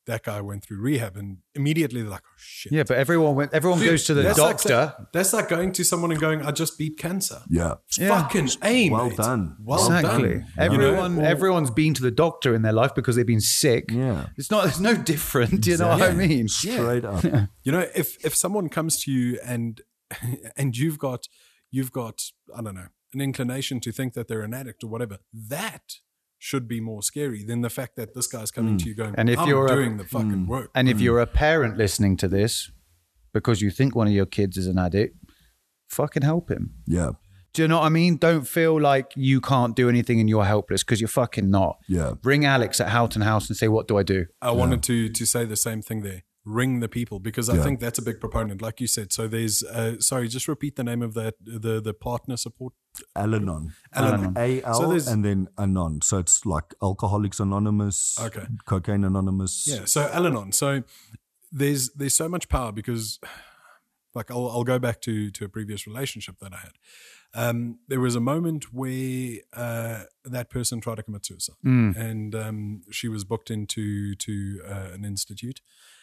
that guy went through rehab, and immediately they're like, oh shit. Yeah, but everyone goes to the doctor. That's like going to someone and going, I just beat cancer. Yeah. Fucking A, Well mate. done. Well Exactly. done. Everyone's been to the doctor in their life because they've been sick. Yeah. It's no different. You know what I mean? Straight up. You know, if someone comes to you and you've got I don't know, an inclination to think that they're an addict or whatever, that should be more scary than the fact that this guy's coming to you going, And if I'm you're doing the fucking work. And if you're a parent listening to this because you think one of your kids is an addict, fucking help him. Yeah. Do you know what I mean? Don't feel like you can't do anything and you're helpless, because you're fucking not. Yeah. Ring Alex at Houghton House and say, what do I do? I wanted to say the same thing there. Ring the people, because I think that's a big proponent, like you said. So there's, sorry, just repeat the name of that, the partner support. Al-Anon. Al-Anon. A-L So there's- and then Anon. So it's like Alcoholics Anonymous, Okay. Cocaine Anonymous. Yeah, so Al-Anon. So there's so much power, because like I'll go back to a previous relationship that I had. There was a moment where that person tried to commit suicide, and she was booked into an institute,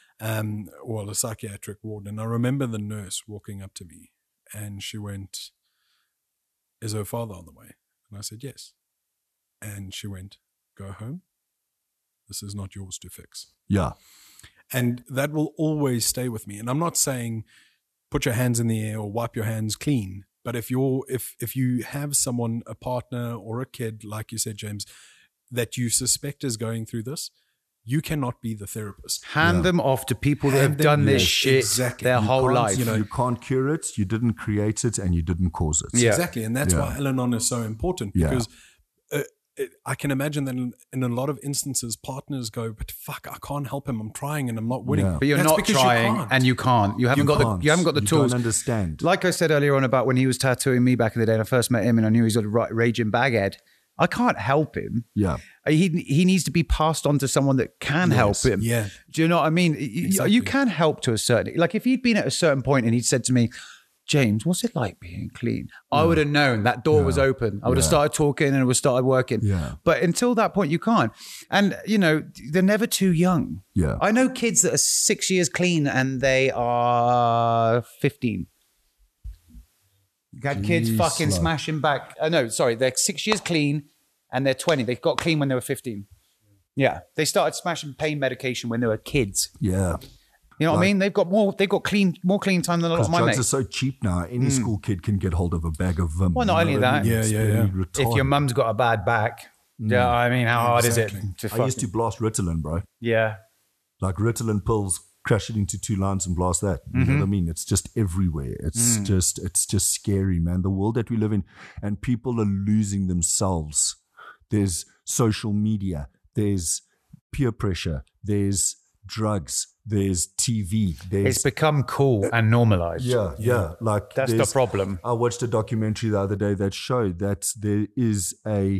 a psychiatric ward. And I remember the nurse walking up to me, and she went, "Is her father on the way?" And I said, "Yes." And she went, "Go home. This is not yours to fix." Yeah. And that will always stay with me. And I'm not saying put your hands in the air or wipe your hands clean, but if you have someone, a partner or a kid, like you said, James, that you suspect is going through this, you cannot be the therapist. Hand them off to people that have done this shit their whole life. You can't cure it. You didn't create it, and you didn't cause it. Yeah. Exactly. And that's why Al-Anon is so important, because I can imagine that in a lot of instances, partners go, "But fuck, I can't help him. I'm trying and I'm not winning." Yeah. But you're That's not because trying, you can't. and you can't. You haven't got the tools. Don't understand. Like I said earlier on about when he was tattooing me back in the day, and I first met him, and I knew he's got a raging baghead. I can't help him. Yeah. He needs to be passed on to someone that can help him. Yeah. Do you know what I mean? Exactly. You can help to a certain, like if he'd been at a certain point and he'd said to me, "James, what's it like being clean?" I would have known that door was open. I would have started talking and it would have started working. Yeah. But until that point, you can't. And, they're never too young. Yeah. I know kids that are 6 years clean and they are 15. You had kids Jeez, fucking like- smashing back. They're 6 years clean and they're 20. They got clean when they were 15. Yeah. They started smashing pain medication when they were kids. Yeah. You know what I mean? They've got more clean time than a lot of my Drugs mates. are so cheap now. Any school kid can get hold of a bag of them. Well, not only that. It's Yeah. really If retarded. your mum's got a bad back, yeah, I mean, how hard is it Exactly. to I used to blast Ritalin, bro. Yeah. Like Ritalin pills, crash it into 2 lines and blast that. You know what I mean? It's just everywhere. It's just scary, man. The world that we live in, and people are losing themselves. There's social media. There's peer pressure. There's drugs. There's TV. It's become cool and normalized. Yeah. Like That's the there's- problem. I watched a documentary the other day that showed that there is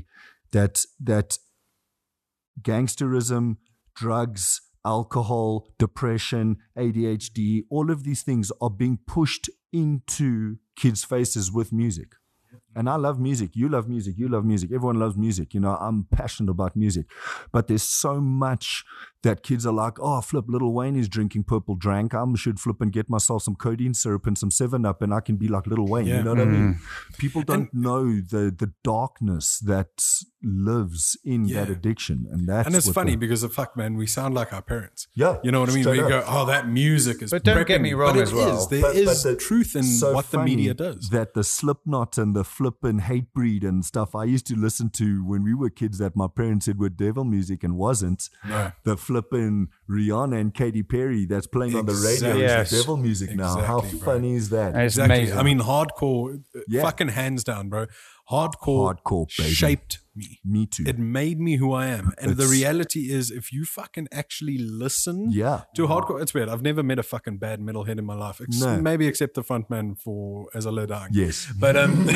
that gangsterism, drugs, alcohol, depression, ADHD, all of these things are being pushed into kids' faces with music. And I love music. You love music. You love music. Everyone loves music. I'm passionate about music. But there's so much that kids are like, "Oh, flip, Lil Wayne is drinking purple drank. I should flip and get myself some codeine syrup and some 7-Up and I can be like Lil Wayne." Yeah. You know what I mean? People don't know the darkness that lives in that addiction. And it's what funny because fuck, man, we sound like our parents. Yeah, You know what I mean? straight We up. go, "Oh, that music is." But don't get prepping me me." wrong But as well. There is the- truth in so what the funny media does. That the Slipknot and the flippin' hate breed and stuff I used to listen to when we were kids that my parents said were devil music and wasn't. No. The flippin' Rihanna and Katy Perry that's playing on the radio Exactly. Yes. is devil music now. How Exactly, bro. funny is that? It's Exactly. amazing. I mean, hardcore, Yeah. fucking hands down, bro. Hardcore baby. shaped me. Me too. It made me who I am. And the It's- reality is, if you fucking actually listen Yeah. to hardcore, it's weird. I've never met a fucking bad metalhead in my life. No. Maybe except the frontman for As I Lay Dying. Yes. But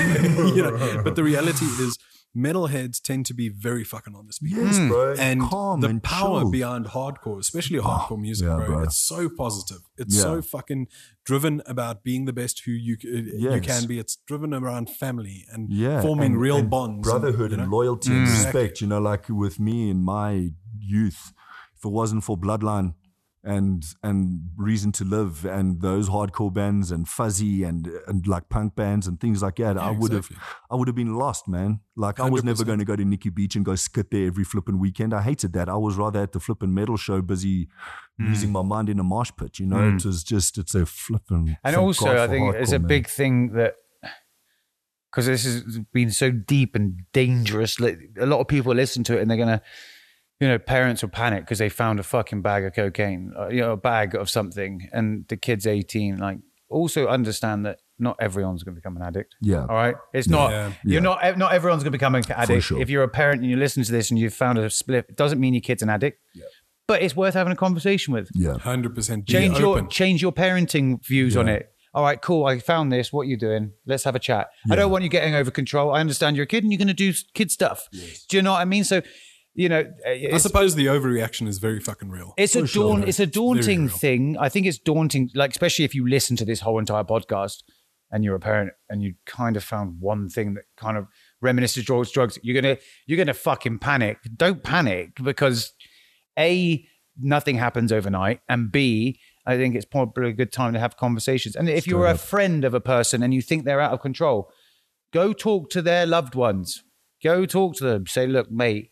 but the reality is, metalheads tend to be very fucking honest people. Yes, bro. And calm the and power chilled. behind hardcore, especially hardcore music, yeah, bro, bro. it's so positive. It's Yeah. so fucking driven about being the best who you Yes. can be. It's driven around family and Yeah, forming and- real and bonds, brotherhood you and know? loyalty and Exactly. respect. Like with me in my youth, it wasn't for Bloodline and Reason to Live and those hardcore bands and Fuzzy and like punk bands and things like that, I would have been lost, man. Like 100%. I was never going to go to Nikki Beach and go skit there every flipping weekend. I hated that. I was rather at the flipping metal show, busy losing my mind in a mosh pit. You know, it was just, it's a flipping. And also, I think it's a big thing that, because this has been so deep and dangerous, like, a lot of people listen to it and they're going to, you know, parents will panic because they found a fucking bag of cocaine, you know, a bag of something, and the kid's 18. Like, also understand that not everyone's going to become an addict. Yeah. All right. It's not, you're not everyone's going to become an addict. Sure. If you're a parent and you listen to this and you've found a split, it doesn't mean your kid's an addict. Yeah. But it's worth having a conversation with. Yeah. 100%. Change your parenting views on it. All right, cool. I found this. What are you doing? Let's have a chat. Yeah. I don't want you getting over control. I understand you're a kid and you're going to do kid stuff. Yes. Do you know what I mean? So, you know, I suppose the overreaction is very fucking real. It's a daunting thing. I think it's daunting, like, especially if you listen to this whole entire podcast and you're a parent and you kind of found one thing that kind of reminisces of drugs. You're gonna fucking panic. Don't panic, because A, nothing happens overnight, and B, I think it's probably a good time to have conversations. And if you're a friend of a person and you think they're out of control, go talk to their loved ones. Go talk to them. Say, look, mate,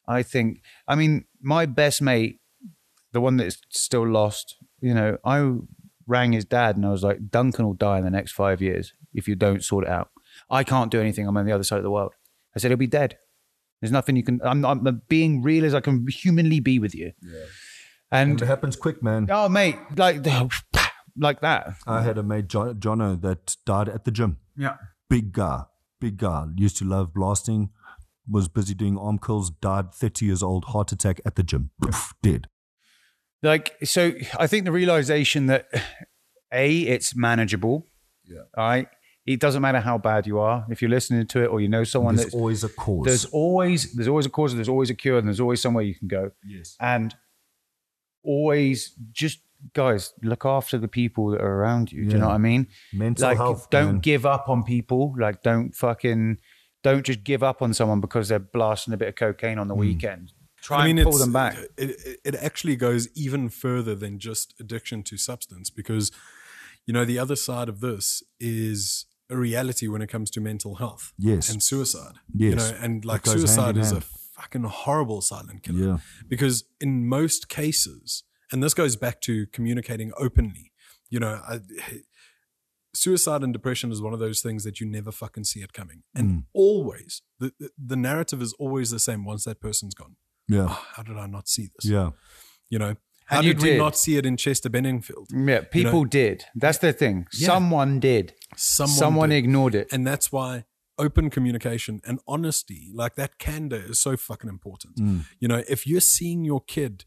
my best mate, the one that's still lost, you know, I rang his dad and I was like, Duncan will die in the next 5 years if you don't sort it out. I can't do anything. I'm on the other side of the world. I said, he'll be dead. There's nothing you can, I'm being real as I can humanly be with you. Yeah. And it happens quick, man. Oh, mate, like that. I had a mate, Jono, that died at the gym. Yeah. Big guy. Used to love blasting, was busy doing arm curls, died 30 years old, heart attack at the gym. Poof, dead. Like, so I think the realization that, A, it's manageable. Yeah. All right. It doesn't matter how bad you are. If you're listening to it or you know someone, there's always a cause. There's always a cause, there's always a cure, and there's always somewhere you can go. Yes. And always just, guys, look after the people that are around you. Do you know what I mean? Mental health. Don't give up on people. Like, don't just give up on someone because they're blasting a bit of cocaine on the weekend. Try and pull them back. It actually goes even further than just addiction to substance, because, you know, the other side of this is a reality when it comes to mental health. Yes. And suicide. Yes. You know, and like suicide is a fucking horrible silent killer. Yeah. Because in most cases, and this goes back to communicating openly, you know, suicide and depression is one of those things that you never fucking see it coming. And always, the narrative is always the same once that person's gone. Yeah. Oh, how did I not see this? Yeah. You know, how did we not see it in Chester Benningfield? Yeah, people did. That's the thing. Yeah. Someone did. Someone ignored it. And that's why open communication and honesty, like that candor, is so fucking important. You know, if you're seeing your kid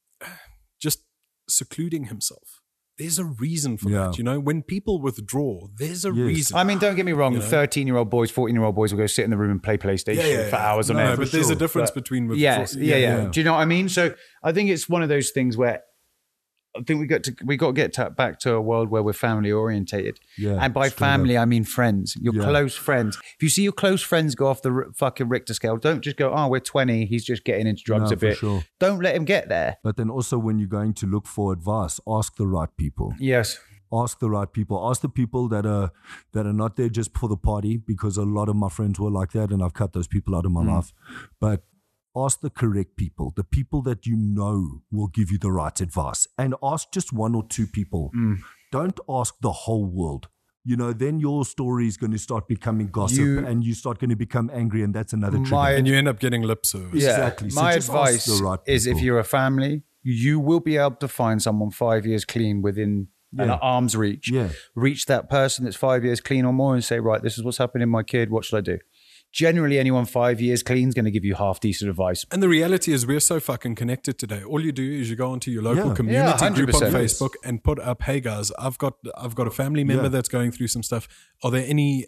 just secluding himself, there's a reason for that. You know, when people withdraw, there's a reason. I mean, don't get me wrong. 13-year-old boys, 14-year-old boys will go sit in the room and play PlayStation for hours on end. But there's a difference between withdrawal. Yeah. Do you know what I mean? So I think it's one of those things where I think we got to get back to a world where we're family orientated. Yeah, and by family, I mean friends. Your close friends. If you see your close friends go off the fucking Richter scale, don't just go, oh, we're 20. He's just getting into drugs a bit. Sure. Don't let him get there. But then also when you're going to look for advice, ask the right people. Yes. Ask the right people. Ask the people that are not there just for the party, because a lot of my friends were like that and I've cut those people out of my life. But ask the correct people, the people that you know will give you the right advice, and ask just one or two people. Don't ask the whole world. You know, then your story is going to start becoming gossip and you start going to become angry, and that's another trigger. And you end up getting lip service. Yeah. Exactly. So my advice is, if you're a family, you will be able to find someone 5 years clean within an arm's reach. Yeah. Reach that person that's 5 years clean or more and say, right, this is what's happening in my kid. What should I do? Generally, anyone 5 years clean is going to give you half decent advice. And the reality is we're so fucking connected today. All you do is you go onto your local community group on Facebook and put up, hey guys, I've got a family member that's going through some stuff. Are there any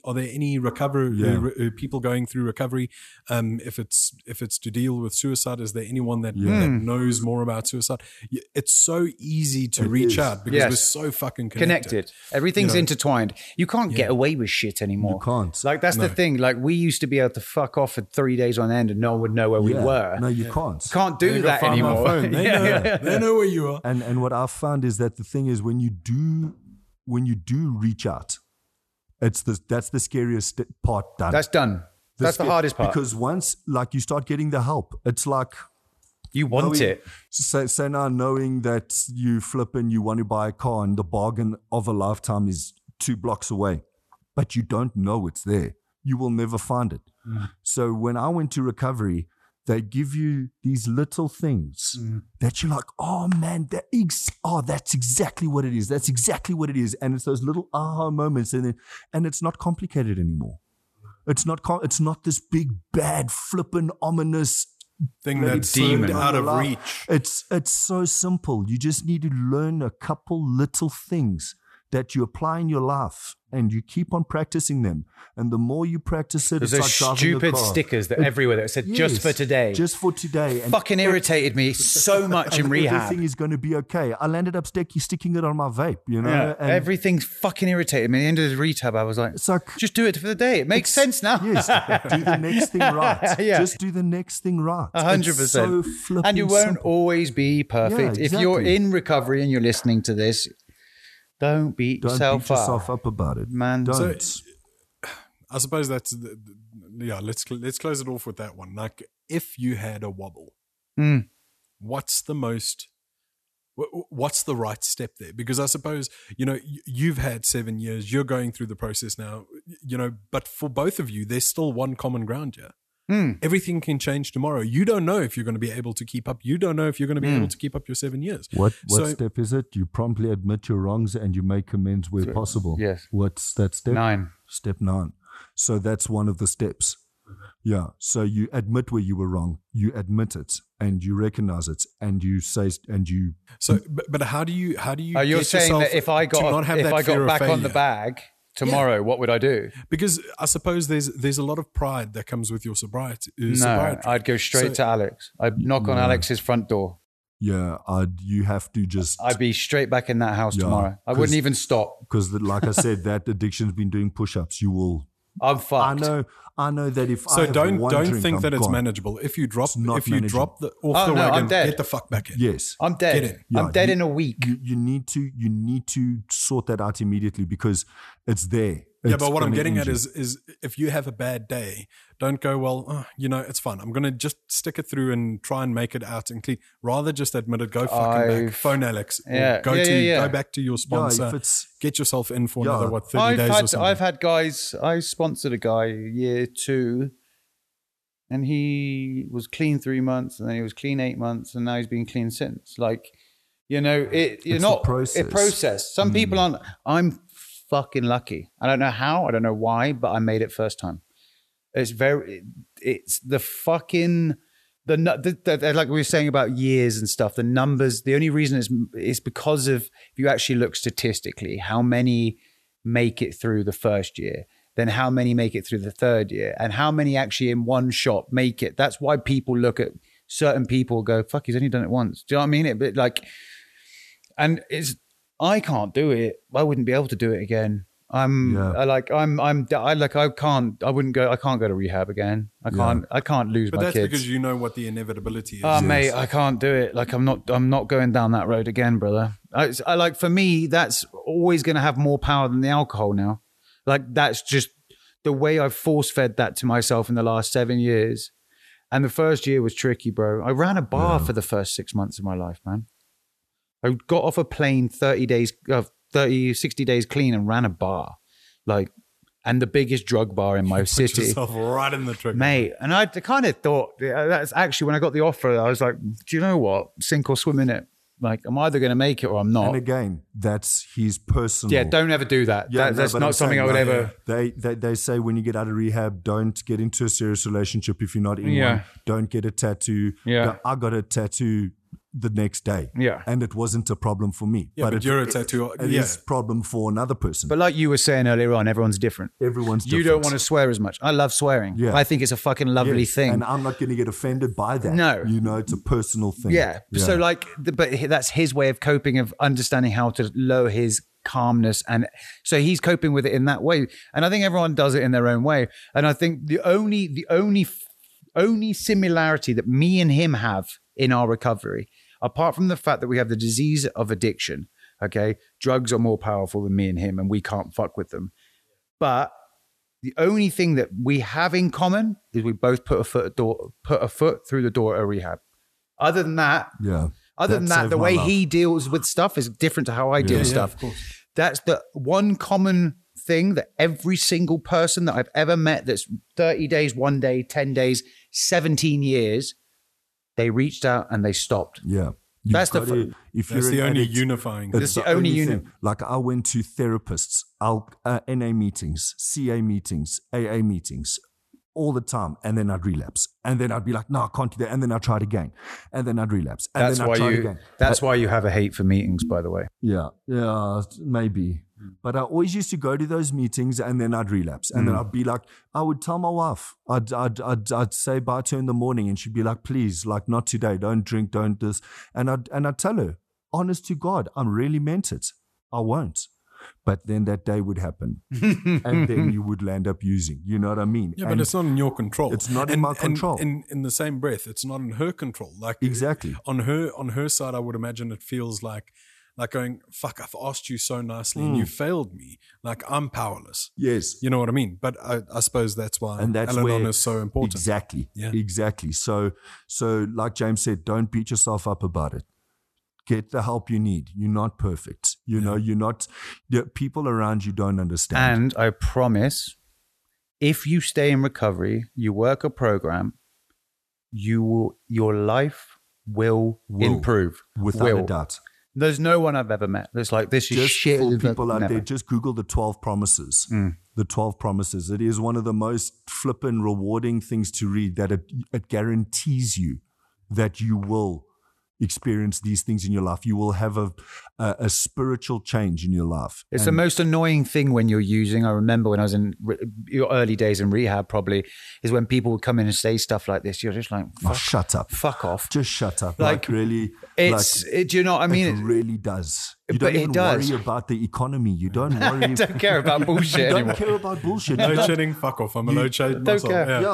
recovery people going through recovery? If it's to deal with suicide, is there anyone that knows more about suicide? It's so easy to reach out because we're so fucking connected. Everything's intertwined. You can't get away with shit anymore. You can't. Like, that's the thing. Like, we used to be be able to fuck off for 3 days on end and no one would know where we were. No, you can't. Can't do that anymore. They know where you are. And what I've found is that the thing is when you do reach out, that's the scariest part done. That's done. That's the hardest part. Because once like you start getting the help, it's like you want it. Say now knowing that you flip and you want to buy a car and the bargain of a lifetime is 2 blocks away, but you don't know it's there. You will never find it. So when I went to recovery, they give you these little things that you're like, oh man, that's exactly what it is. That's exactly what it is. And it's those little aha moments, and it's not complicated anymore. It's not this big bad flippin' ominous thing that's demon out of reach. It's so simple. You just need to learn a couple little things that you apply in your life, and you keep on practicing them. And the more you practice it, there's it's those like stupid stickers that everywhere that said just for today. Just for today. And fucking irritated me so much in rehab. Everything is going to be okay. I landed up sticking it on my vape, you know. Yeah, and everything fucking irritated me. At the end of the rehab, I was like, just do it for the day. It makes sense now. Yes, do the next thing right. Yeah. Just do the next thing right. 100%. So flipping and you won't simple. always be perfect. Yeah, exactly. If you're in recovery and you're listening to this, don't beat yourself up about it, man. Don't. So, I suppose that's let's close it off with that one. Like, if you had a wobble, what's the right step there? Because I suppose, you know, you've had 7 years, you're going through the process now, you know, but for both of you, there's still one common ground here. Everything can change tomorrow. You don't know if you're going to be able to keep up. You don't know if you're going to be able to keep up your 7 years. What step is it? You promptly admit your wrongs and you make amends where possible. Yes. What's that step? 9. Step 9. So that's one of the steps. Yeah. So you admit where you were wrong. You admit it and you recognize it and you say and you. So, but how do you? You're saying that if I got back on the bag tomorrow, what would I do? Because I suppose there's a lot of pride that comes with your sobriety. I'd go straight to Alex. I'd knock on Alex's front door. Yeah, you have to just. I'd be straight back in that house tomorrow. I wouldn't even stop. Because, like I said, that addiction's been doing push-ups. You will. I'm fucked. I know that if so I have don't drink, think I'm that it's gone. manageable. If you drop the I'm wagon, dead. get the fuck back in. Yes, I'm dead. Get in. Yeah, I'm dead in a week. You need to sort that out immediately because it's there. Yeah, but what I'm getting at is if you have a bad day, don't go, well, it's fine. I'm going to just stick it through and try and make it out and clean. Rather just admit it, go fucking back, phone Alex, or go back to your sponsor, get yourself in for another, 30 days or something. I've had guys, I sponsored a guy year 2 and he was clean 3 months and then he was clean 8 months and now he's been clean since. Like, it's a process. Some people aren't, I'm fucking lucky. I don't know how, I don't know why, but I made it first time. It's the fucking, like we were saying about years and stuff, the numbers, the only reason is because of, if you actually look statistically, how many make it through the first year, then how many make it through the third year, and how many actually in one shot make it. That's why people look at certain people go, fuck, he's only done it once. Do you know what I mean? I can't do it. I wouldn't be able to do it again. I can't go to rehab again. I can't lose my kids. But that's because you know what the inevitability is. Oh, mate, I can't do it. Like, I'm not going down that road again, brother. For me, that's always going to have more power than the alcohol now. Like, that's just the way I've force-fed that to myself in the last 7 years. And the first year was tricky, bro. I ran a bar for the first 6 months of my life, man. I got off a plane 60 days clean and ran a bar. And the biggest drug bar in my city. Put yourself right in the trigger. Mate, and I kind of thought, that's actually when I got the offer, I was like, do you know what? Sink or swim in it. Like, I'm either going to make it or I'm not. And again, that's his personal. Yeah, don't ever do that. That's not something I would ever. They say when you get out of rehab, don't get into a serious relationship if you're not in one. Don't get a tattoo. Yeah. I got a tattoo the next day. Yeah. And it wasn't a problem for me. Yeah, but you're a tattoo. It is a problem for another person. But like you were saying earlier on, everyone's different. Everyone's different. You don't want to swear as much. I love swearing. Yeah. I think it's a fucking lovely thing. And I'm not going to get offended by that. No. It's a personal thing. Yeah. So but that's his way of coping, of understanding how to lower his calmness. And so he's coping with it in that way. And I think everyone does it in their own way. And I think the only similarity that me and him have in our recovery, apart from the fact that we have the disease of addiction, okay, drugs are more powerful than me and him, and we can't fuck with them. But the only thing that we have in common is we both put a foot through the door at a rehab. Other than that, the way he deals with stuff is different to how I deal with stuff. That's the one common thing that every single person that I've ever met that's 30 days, 1 day, 10 days, 17 years, they reached out and they stopped. Yeah. That's the only unifying. That's the only thing. Like I went to therapists, NA meetings, CA meetings, AA meetings, all the time, and then I'd relapse, and then I'd be like, no, I can't do that, and then I'd try it again, and then I'd relapse, and then I'd try it again. That's why you have a hate for meetings, by the way. Yeah, maybe. But I always used to go to those meetings and then I'd relapse. And then I'd be like, I would tell my wife, I'd say bye to her in the morning and she'd be like, please, like not today, don't drink, don't this. And I'd tell her, honest to God, I really meant it. I won't. But then that day would happen and then you would land up using, you know what I mean? Yeah, but it's not in your control. It's not in my control. In the same breath, it's not in her control. Like exactly. On her side, I would imagine it feels like going, fuck, I've asked you so nicely and you failed me. Like I'm powerless. Yes. You know what I mean? But I suppose that's why Al-Anon is so important. Exactly. Yeah. Exactly. So like James said, don't beat yourself up about it. Get the help you need. You're not perfect. You know, you're not, the people around you don't understand. And I promise, if you stay in recovery, you work a program, your life will improve. Without a doubt. There's no one I've ever met that's like, this is just shit. For people out there, just Google the 12 promises. The 12 promises. It is one of the most flippin' rewarding things to read, that it guarantees you that you will experience these things in your life. You will have a spiritual change in your life. It's the most annoying thing when you're using. I remember when I was in your early days in rehab, probably, is when people would come in and say stuff like this. You're just like, shut up. Fuck off. Just shut up. Like really. Do you know what I mean? It really does. You don't even worry about the economy. You don't worry. I don't care about bullshit anymore. You don't care about bullshit. Load shedding, fuck off. I'm a load shed myself.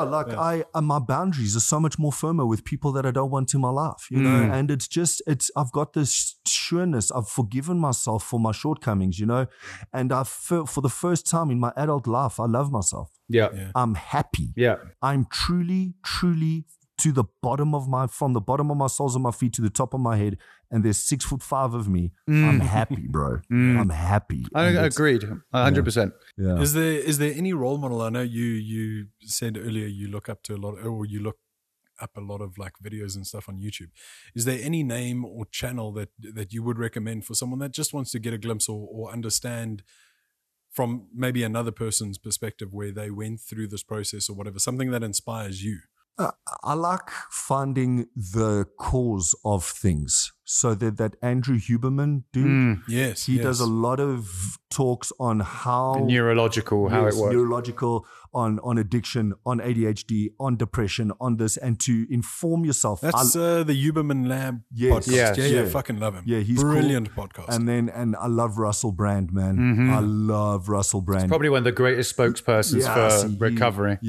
My boundaries are so much more firmer with people that I don't want in my life, you know, and I've got this sureness. I've forgiven myself for my shortcomings, you know, and for the first time in my adult life, I love myself. Yeah. I'm happy. Yeah. I'm truly, truly from the bottom of my soles of my feet to the top of my head, and there's 6'5" of me. I'm happy, bro. I'm happy. I agreed, 100%. Yeah. Is there any role model? I know you said earlier you look up to a lot, or you look up a lot of like videos and stuff on YouTube. Is there any name or channel that you would recommend for someone that just wants to get a glimpse or understand from maybe another person's perspective where they went through this process or whatever, something that inspires you? I like finding the cause of things. So that Andrew Huberman dude, he does a lot of talks on how how it works, neurological, on addiction, on ADHD, on depression, on this, and to inform yourself. That's the Huberman Lab podcast. Yeah, fucking love him. Yeah, he's brilliant podcast. And I love Russell Brand, man. I love Russell Brand. It's probably one of the greatest spokespersons for recovery.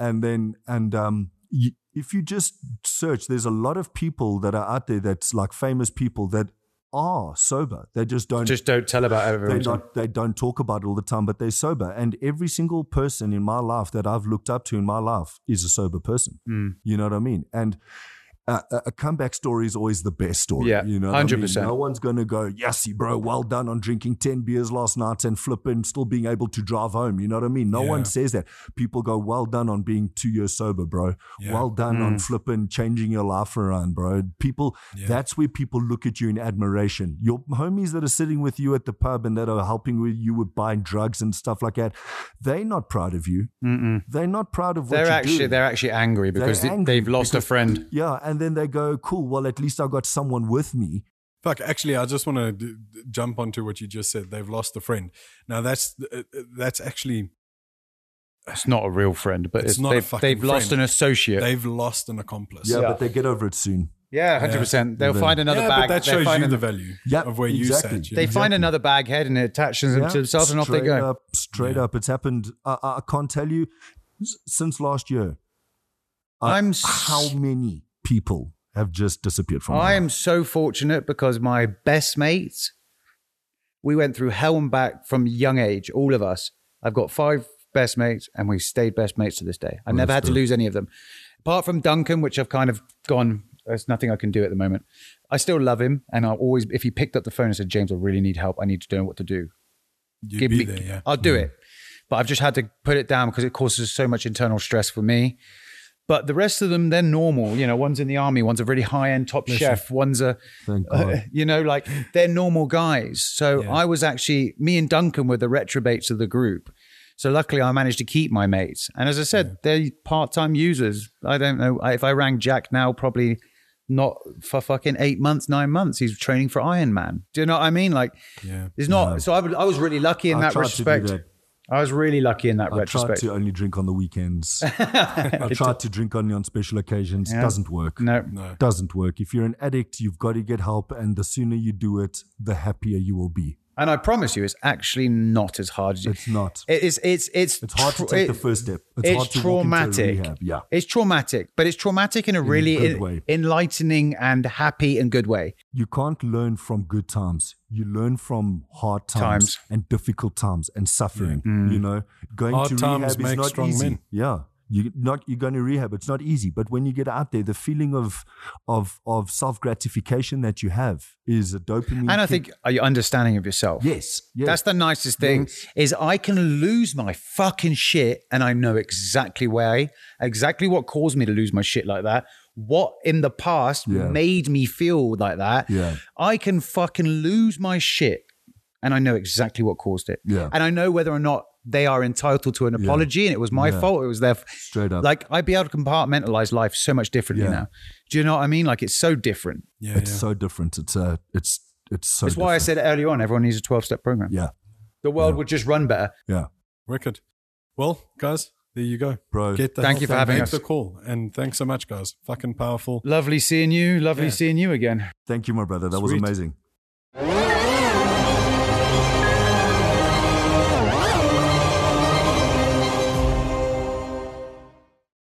If you just search, there's a lot of people that are out there that's like famous people that are sober. They just don't tell about everyone. They don't talk about it all the time, but they're sober. And every single person in my life that I've looked up to in my life is a sober person. You know what I mean? And a comeback story is always the best story. Yeah, you know, 100%. No one's going to go, "Yassie, bro, well done on drinking 10 beers last night and flipping, still being able to drive home." You know what I mean? No one says that. People go, "Well done on being 2 years sober, bro. Yeah. Well done on flipping, changing your life around, bro." People, that's where people look at you in admiration. Your homies that are sitting with you at the pub and that are helping with you with buying drugs and stuff like that, they're not proud of you. They're not proud of what you're doing. They're actually angry because they've lost a friend. Yeah, and then they go, "Cool, well, at least I got someone with me." Fuck, actually, I just want to jump onto what you just said. They've lost a friend. Now, that's actually... It's not a real friend, but they've lost an associate. They've lost an accomplice. Yeah, but they get over it soon. Yeah, 100%. They'll find another bag. But that shows you the value of where you sat. They find another bag head and it attaches them to themselves and off they go. Straight up. It's happened. I can't tell you since last year. How many people have just disappeared from I am so fortunate because my best mates, we went through hell and back from young age, all of us. I've got 5 best mates and we stayed best mates to this day. I've never had to lose any of them. Apart from Duncan, which I've kind of gone, there's nothing I can do at the moment. I still love him. And I'll always, if he picked up the phone and said, James, I really need help. I need to know what to do. I'll do it. But I've just had to put it down because it causes so much internal stress for me. But the rest of them, they're normal. You know, one's in the army, one's a really high-end top chef, one's a, like they're normal guys. So I was actually, me and Duncan were the retrobates of the group. So luckily I managed to keep my mates. And as I said, they're part-time users. I don't know. If I rang Jack now, probably not for fucking 8 months, 9 months. He's training for Ironman. Do you know what I mean? Like, it's not. So I was really lucky in that respect. I was really lucky in that retrospect. I tried to only drink on the weekends. I tried to drink only on special occasions. It doesn't work. No. Doesn't work. If you're an addict, you've got to get help. And the sooner you do it, the happier you will be. And I promise you, it's actually not as hard as it's not. It's hard to take the first step. It's hard to traumatic. Walk into rehab. It's traumatic, but it's traumatic in a really enlightening and happy and good way. You can't learn from good times. You learn from hard times. And difficult times and suffering. You know, going hard to times rehab is make not strong easy. men. Yeah. You're going to rehab. It's not easy, but when you get out there, the feeling of self gratification that you have is a dopamine. And I think are you understanding of yourself? Yes. That's the nicest thing. Is I can lose my fucking shit, and I know exactly what caused me to lose my shit like that. What in the past made me feel like that. Yeah. I can fucking lose my shit, and I know exactly what caused it. Yeah. And I know whether or not they are entitled to an apology, and it was my fault. It was their straight up. Like I'd be able to compartmentalize life so much differently now. Do you know what I mean? Like it's so different. Yeah, it's so different. It's so. That's why I said earlier on. Everyone needs a 12-step program. Yeah, the world would just run better. Yeah, wicked. Well, guys, there you go, bro. Thank you for having us. Make the call, and thanks so much, guys. Fucking powerful. Lovely seeing you. Lovely seeing you again. Thank you, my brother. That was amazing.